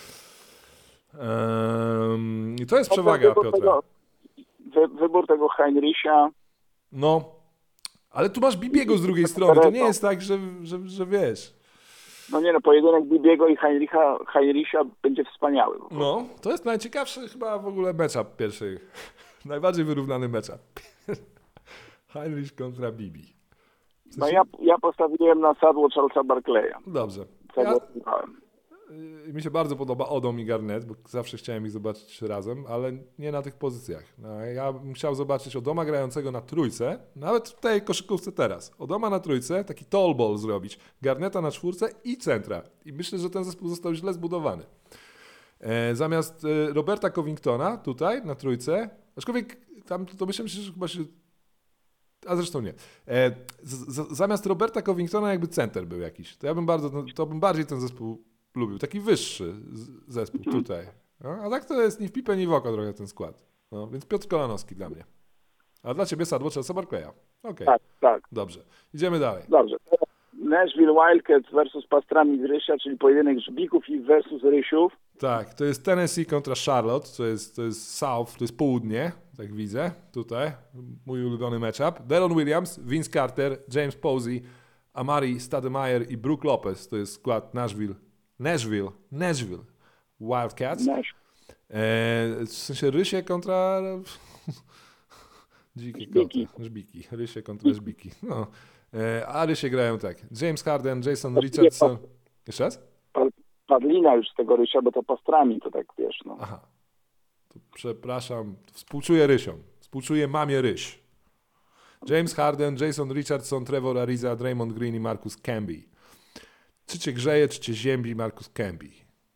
Um, I to jest przewaga Piotra. Tego, wy, wybór tego Heinricha. No, ale tu masz Bibiego z drugiej strony, to nie jest tak, że, że, że wiesz... No nie no, pojedynek Bibiego i Heinricha, Heinricha będzie wspaniały. No, to jest najciekawszy chyba w ogóle matchup pierwszy. Najbardziej wyrównany matchup. Heinrich kontra Bibi. W sensie... No ja, ja postawiłem na sadło Charlesa Barkleya. Dobrze. Ja... Mi się bardzo podoba Odom i Garnett, bo zawsze chciałem ich zobaczyć razem, ale nie na tych pozycjach. No, ja bym chciał zobaczyć Odoma grającego na trójce, nawet w tej koszykówce teraz. Odoma na trójce, taki tall ball zrobić, Garnetta na czwórce i centra. I myślę, że ten zespół został źle zbudowany. E, zamiast e, Roberta Covingtona tutaj na trójce, aczkolwiek tam to myślę, że chyba się... A zresztą nie. E, z, z, zamiast Roberta Covingtona jakby center był jakiś. To ja bym bardzo, to bym bardziej ten zespół lubił. Taki wyższy zespół tutaj. No, a tak to jest ni w pipę, ni w oko trochę ten skład. No, więc Piotr Kolanowski dla mnie. A dla ciebie Sadło Charlesa Barkleya. Okej. Okay. Tak, tak. Dobrze. Idziemy dalej. Dobrze. Nashville Wildcats versus Pastrami z Rysia, czyli pojedynek Żbików i versus Rysiów. Tak, to jest Tennessee kontra Charlotte, to jest, to jest South, to jest południe, tak widzę, tutaj, mój ulubiony matchup. Deron Williams, Vince Carter, James Posey, Amari Stoudemire i Brook Lopez, to jest skład Nashville, Nashville, Nashville Wildcats. Nash. E, w sensie Rysie kontra... Dzikie Żbiki. koty, Żbiki, Rysie kontra Żbiki, no. E, a Rysie grają tak, James Harden, Jason Richardson, jeszcze raz? Padlina już z tego Rysia, bo to Pastrami, to tak wiesz, no. Aha. To przepraszam, współczuję Rysiom. Współczuję mamie Ryś. James Harden, Jason Richardson, Trevor Ariza, Draymond Green i Marcus Camby. Czy cię grzeje, czy cię ziębi Marcus Camby?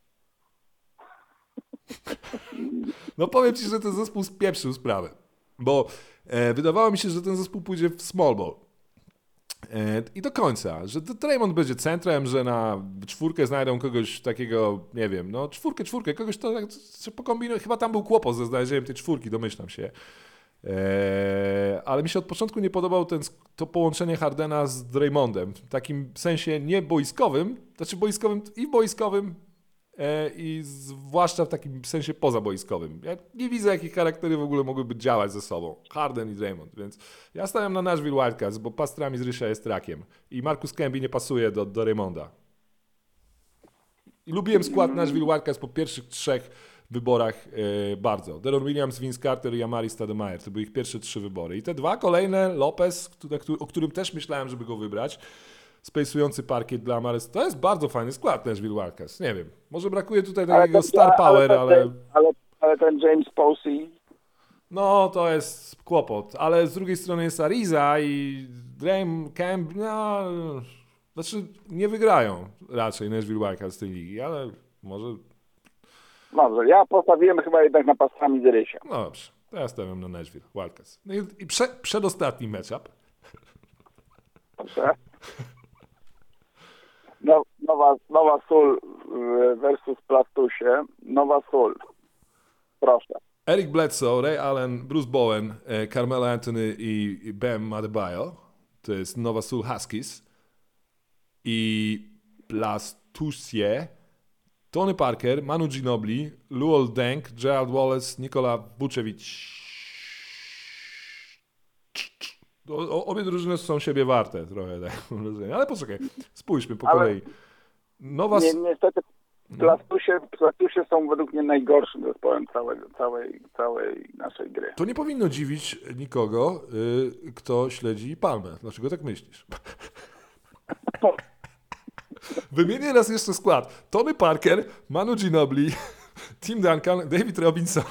No powiem ci, że ten zespół spieprzył sprawę. Bo e, wydawało mi się, że ten zespół pójdzie w small ball. E, I do końca, że Draymond będzie centrem, że na czwórkę znajdą kogoś takiego, nie wiem, no czwórkę, czwórkę, kogoś to tak, że pokombinują. Chyba tam był kłopot ze znalezieniem tej czwórki, domyślam się. E, ale mi się od początku nie podobał ten, to połączenie Hardena z Draymondem. W takim sensie nie boiskowym, znaczy boiskowym i boiskowym, i zwłaszcza w takim sensie pozaboiskowym. Ja nie widzę, jakie charaktery w ogóle mogłyby działać ze sobą. Harden i Draymond, więc ja stawiam na Nashville Wildcats, bo Pastrami z Rysia jest rakiem i Marcus Camby nie pasuje do, do Raymonda. I lubiłem skład Nashville Wildcats po pierwszych trzech wyborach e, bardzo. Deron Williams, Vince Carter i Amari Stoudemire. To były ich pierwsze trzy wybory. I te dwa kolejne, Lopez, który, o którym też myślałem, żeby go wybrać, spejsujący parkiet dla Amaris. To jest bardzo fajny skład Nashville Wildcats. Nie wiem, może brakuje tutaj takiego ten, star power, ale... Ale, ale, ale ten James Posey... No, to jest kłopot. Ale z drugiej strony jest Ariza i Draym, Camp, no... Znaczy, nie wygrają raczej Nashville Wildcats z tej ligi, ale może... Dobrze, ja postawiłem chyba jednak na Pastrami z Rysia. No dobrze, to ja stawiam na Nashville Wildcats. No i, i prze, przedostatni matchup. Dobrze. No, nowa, nowa Sól versus Plastusie. Nowa Sól. Proszę. Eric Bledsoe, Ray Allen, Bruce Bowen, Carmelo Anthony i Bam Adebayo. To jest Nowa Sól Huskies. I Plastusie, Tony Parker, Manu Ginobili, Luol Deng, Gerald Wallace, Nikola Vucevic. O, obie drużyny są siebie warte trochę, tak mam wrażenie. Ale poczekaj, spójrzmy po Ale kolei. Nowa... Nie, niestety Plastusie, Plastusie są według mnie najgorszym zespołem całej, całej, całej naszej gry. To nie powinno dziwić nikogo, yy, kto śledzi Palmę. Dlaczego tak myślisz? Wymienię raz jeszcze skład. Tony Parker, Manu Ginobili, Tim Duncan, David Robinson,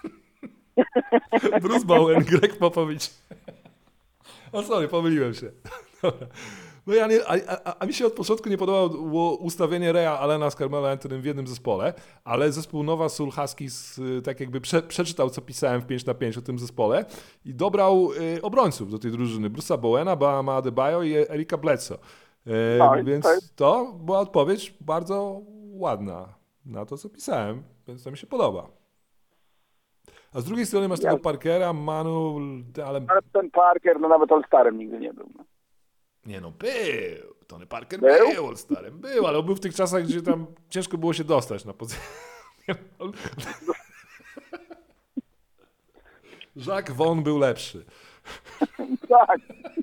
Bruce Bowen, Greg Popovich. O sorry, pomyliłem się. Dobra. No ja nie, a, a, a mi się od początku nie podobało ustawienie Raya Allena z Carmelo Anthony w jednym zespole, ale zespół Nowa Sól Huskies tak jakby prze, przeczytał, co pisałem w pięć na pięć o tym zespole i dobrał y, obrońców do tej drużyny. Bruce'a Bowena, Bama Adebayo i Erika Bledsoe. Y, no, więc to, jest... to była odpowiedź bardzo ładna na to, co pisałem, więc to mi się podoba. A z drugiej strony masz ja... tego Parkera, Manu, ale... ale ten Parker, no nawet All-Starem nigdy nie był. No. Nie no, był. Tony Parker był, był All-Starem, był, ale on był w tych czasach, gdzie tam ciężko było się dostać na pozycję. Jacques Vaughn był lepszy. Tak.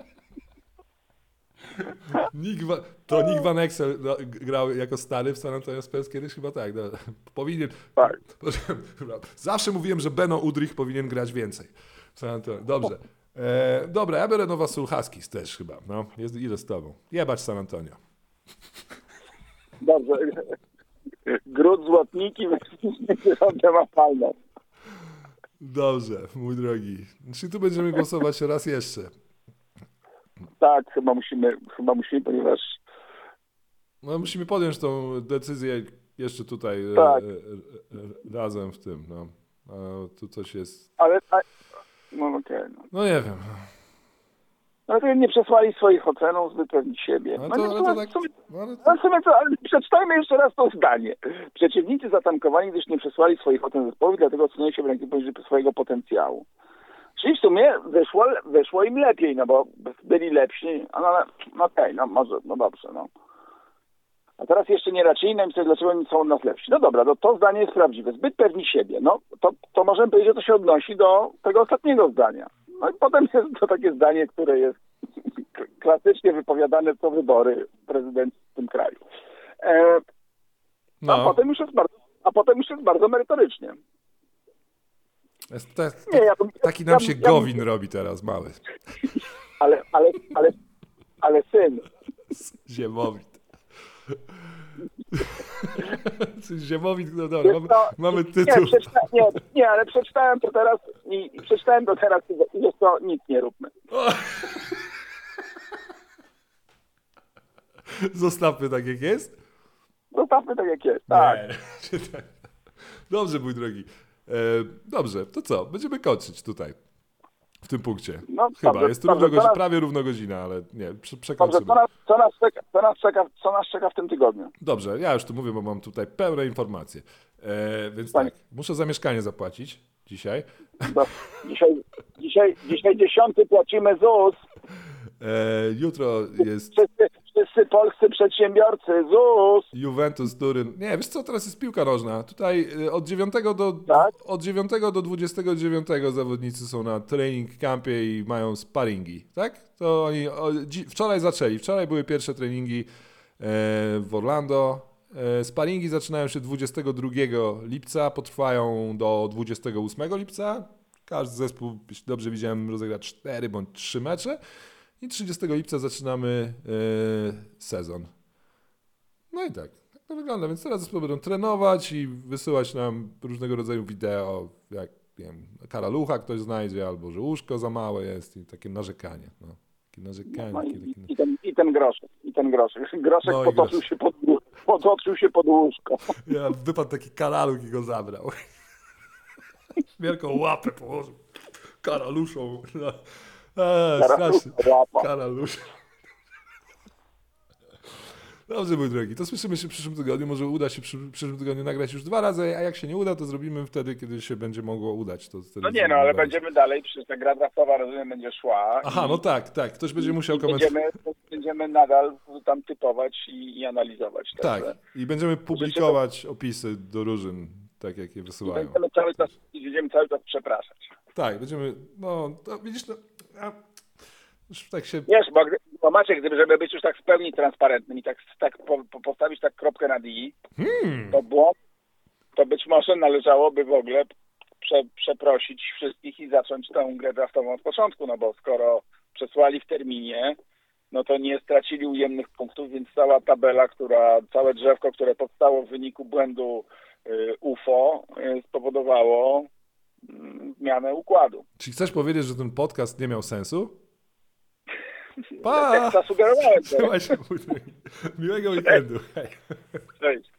Nick Van, to Nick Van Exel grał jako stary w San Antonio Spurs kiedyś chyba tak. No, powinien. Tak. Zawsze mówiłem, że Beno Udrich powinien grać więcej w San Antonio. Dobrze. E, dobra, ja biorę Nowa Sól Huskies też chyba. No, jest, idę z tobą. Jebać San Antonio. Dobrze. Gród Złotniki między Rodem a Palmą. Dobrze, mój drogi. Czy tu będziemy głosować raz jeszcze? Tak, chyba musimy, chyba musimy, ponieważ... No, musimy podjąć tą decyzję jeszcze tutaj tak. e, e, razem w tym. No. A tu coś jest... Ale... A... No okej. Okay, no. no nie wiem. No to nie przesłali swoich ocenów, zbyt pewni siebie. Ale no to, nie, ale to, to tak... sobie, ale to... ale sobie to, ale przeczytajmy jeszcze raz to zdanie. Przeciwnicy zatankowani, gdyż nie przesłali swoich ocen zespołu, dlatego ocenili się w rankingu poniżej swojego potencjału. Czyli w sumie wyszło, wyszło im lepiej, no bo byli lepsi, no ale no okej, okay, no może, no dobrze, no. A teraz jeszcze nie raczej nam coś, dlaczego oni są od nas lepsi. No dobra, no to zdanie jest prawdziwe. Zbyt pewni siebie. No to, to możemy powiedzieć, że to się odnosi do tego ostatniego zdania. No i potem jest to takie zdanie, które jest klasycznie wypowiadane co wybory prezydencji w tym kraju. E, No. a, potem już jest bardzo, a potem już jest bardzo merytorycznie. Jest, to jest, Nie, ja bym- taki nam ja- się ja- Gowin robi teraz, mały. Ale, ale, ale, ale syn, Ziemowit. Ziemowit, no dobra, mamy, to, mamy nie, tytuł. przeczyta, nie, nie, ale przeczytałem to teraz i, i przeczytałem to teraz i wiesz co, nic nie róbmy. Zostawmy tak jak jest. Zostawmy tak jak jest. Tak. Nie. Dobrze, mój drogi. E, dobrze, to co? Będziemy kończyć tutaj. W tym punkcie. No, Chyba. dobrze, jest dobrze, równo godzina, teraz- prawie równo godzina, ale nie, prze- Dobrze, przekroczymy. co nas, co, nas czeka, co, nas czeka, co nas czeka w tym tygodniu? Dobrze, ja już tu mówię, bo mam tutaj pełne informacje. E, więc Panie- tak, muszę za mieszkanie zapłacić dzisiaj. Do, dzisiaj, dzisiaj, dzisiaj dziesiąty płacimy ZUS. E, jutro jest Wszyscy, wszyscy polscy przedsiębiorcy ZUS. Juventus Turyn. Nie, wiesz co, teraz jest piłka nożna. Tutaj y, od dziewiątego do, Tak? od dziewiątego do dwudziestego dziewiątego zawodnicy są na training campie i mają sparingi, tak? To oni o, dzi- wczoraj zaczęli. Wczoraj były pierwsze treningi e, w Orlando. E, sparingi zaczynają się dwudziestego drugiego lipca, potrwają do dwudziestego ósmego lipca. Każdy zespół, jeśli dobrze widziałem, rozegra cztery bądź trzy mecze. I trzydziestego lipca zaczynamy e, sezon. No i tak, tak to wygląda. Więc teraz zespoły będą trenować i wysyłać nam różnego rodzaju wideo, jak nie wiem, karalucha ktoś znajdzie, albo że łóżko za małe jest i takie narzekanie. No. Takie narzekanie. No takie, i, takie... i, ten, I ten groszek, i ten groszek. Groszek No i potoczył, groszek. się pod, potoczył się pod łóżko. Ja, wypadł taki karaluch i go zabrał. Wielką łapę położył karaluszą. No. Eee, Karalucha, strasznie. łapa. Karalusz. Dobrze, mój drogi, to słyszymy się w przyszłym tygodniu. Może uda się w przysz- w przyszłym tygodniu nagrać już dwa razy, a jak się nie uda, to zrobimy wtedy, kiedy się będzie mogło udać. To wtedy No nie, no zrobimy ale dalej. będziemy dalej, przecież ta gra draftowa, rozumiem, będzie szła. Aha, i, no tak, tak. Ktoś będzie musiał i komentować. będziemy, będziemy nadal tam typować i, i analizować. Tak, Także i będziemy publikować opisy do drużyn, tak jak je I wysyłają. będziemy cały czas, i będziemy cały czas przepraszać. Tak, będziemy, no, to widzisz, no, ja, już tak się, Wiesz, bo, gdy- bo Maciek, gdyby, żeby być już tak w pełni transparentnym i tak, tak po, po, postawić tak kropkę nad i, hmm, to było, to być może należałoby w ogóle prze, przeprosić wszystkich i zacząć tę grę draftową od początku, no bo skoro przesłali w terminie, no to nie stracili ujemnych punktów, więc cała tabela, która, całe drzewko, które powstało w wyniku błędu y, U F O y, spowodowało y, zmianę układu. czy chcesz powiedzieć, że ten podcast nie miał sensu? Tak Pa! zasugerowałem to. Trzymaj się, mój drogi. Miłego weekendu. Hej. Cześć.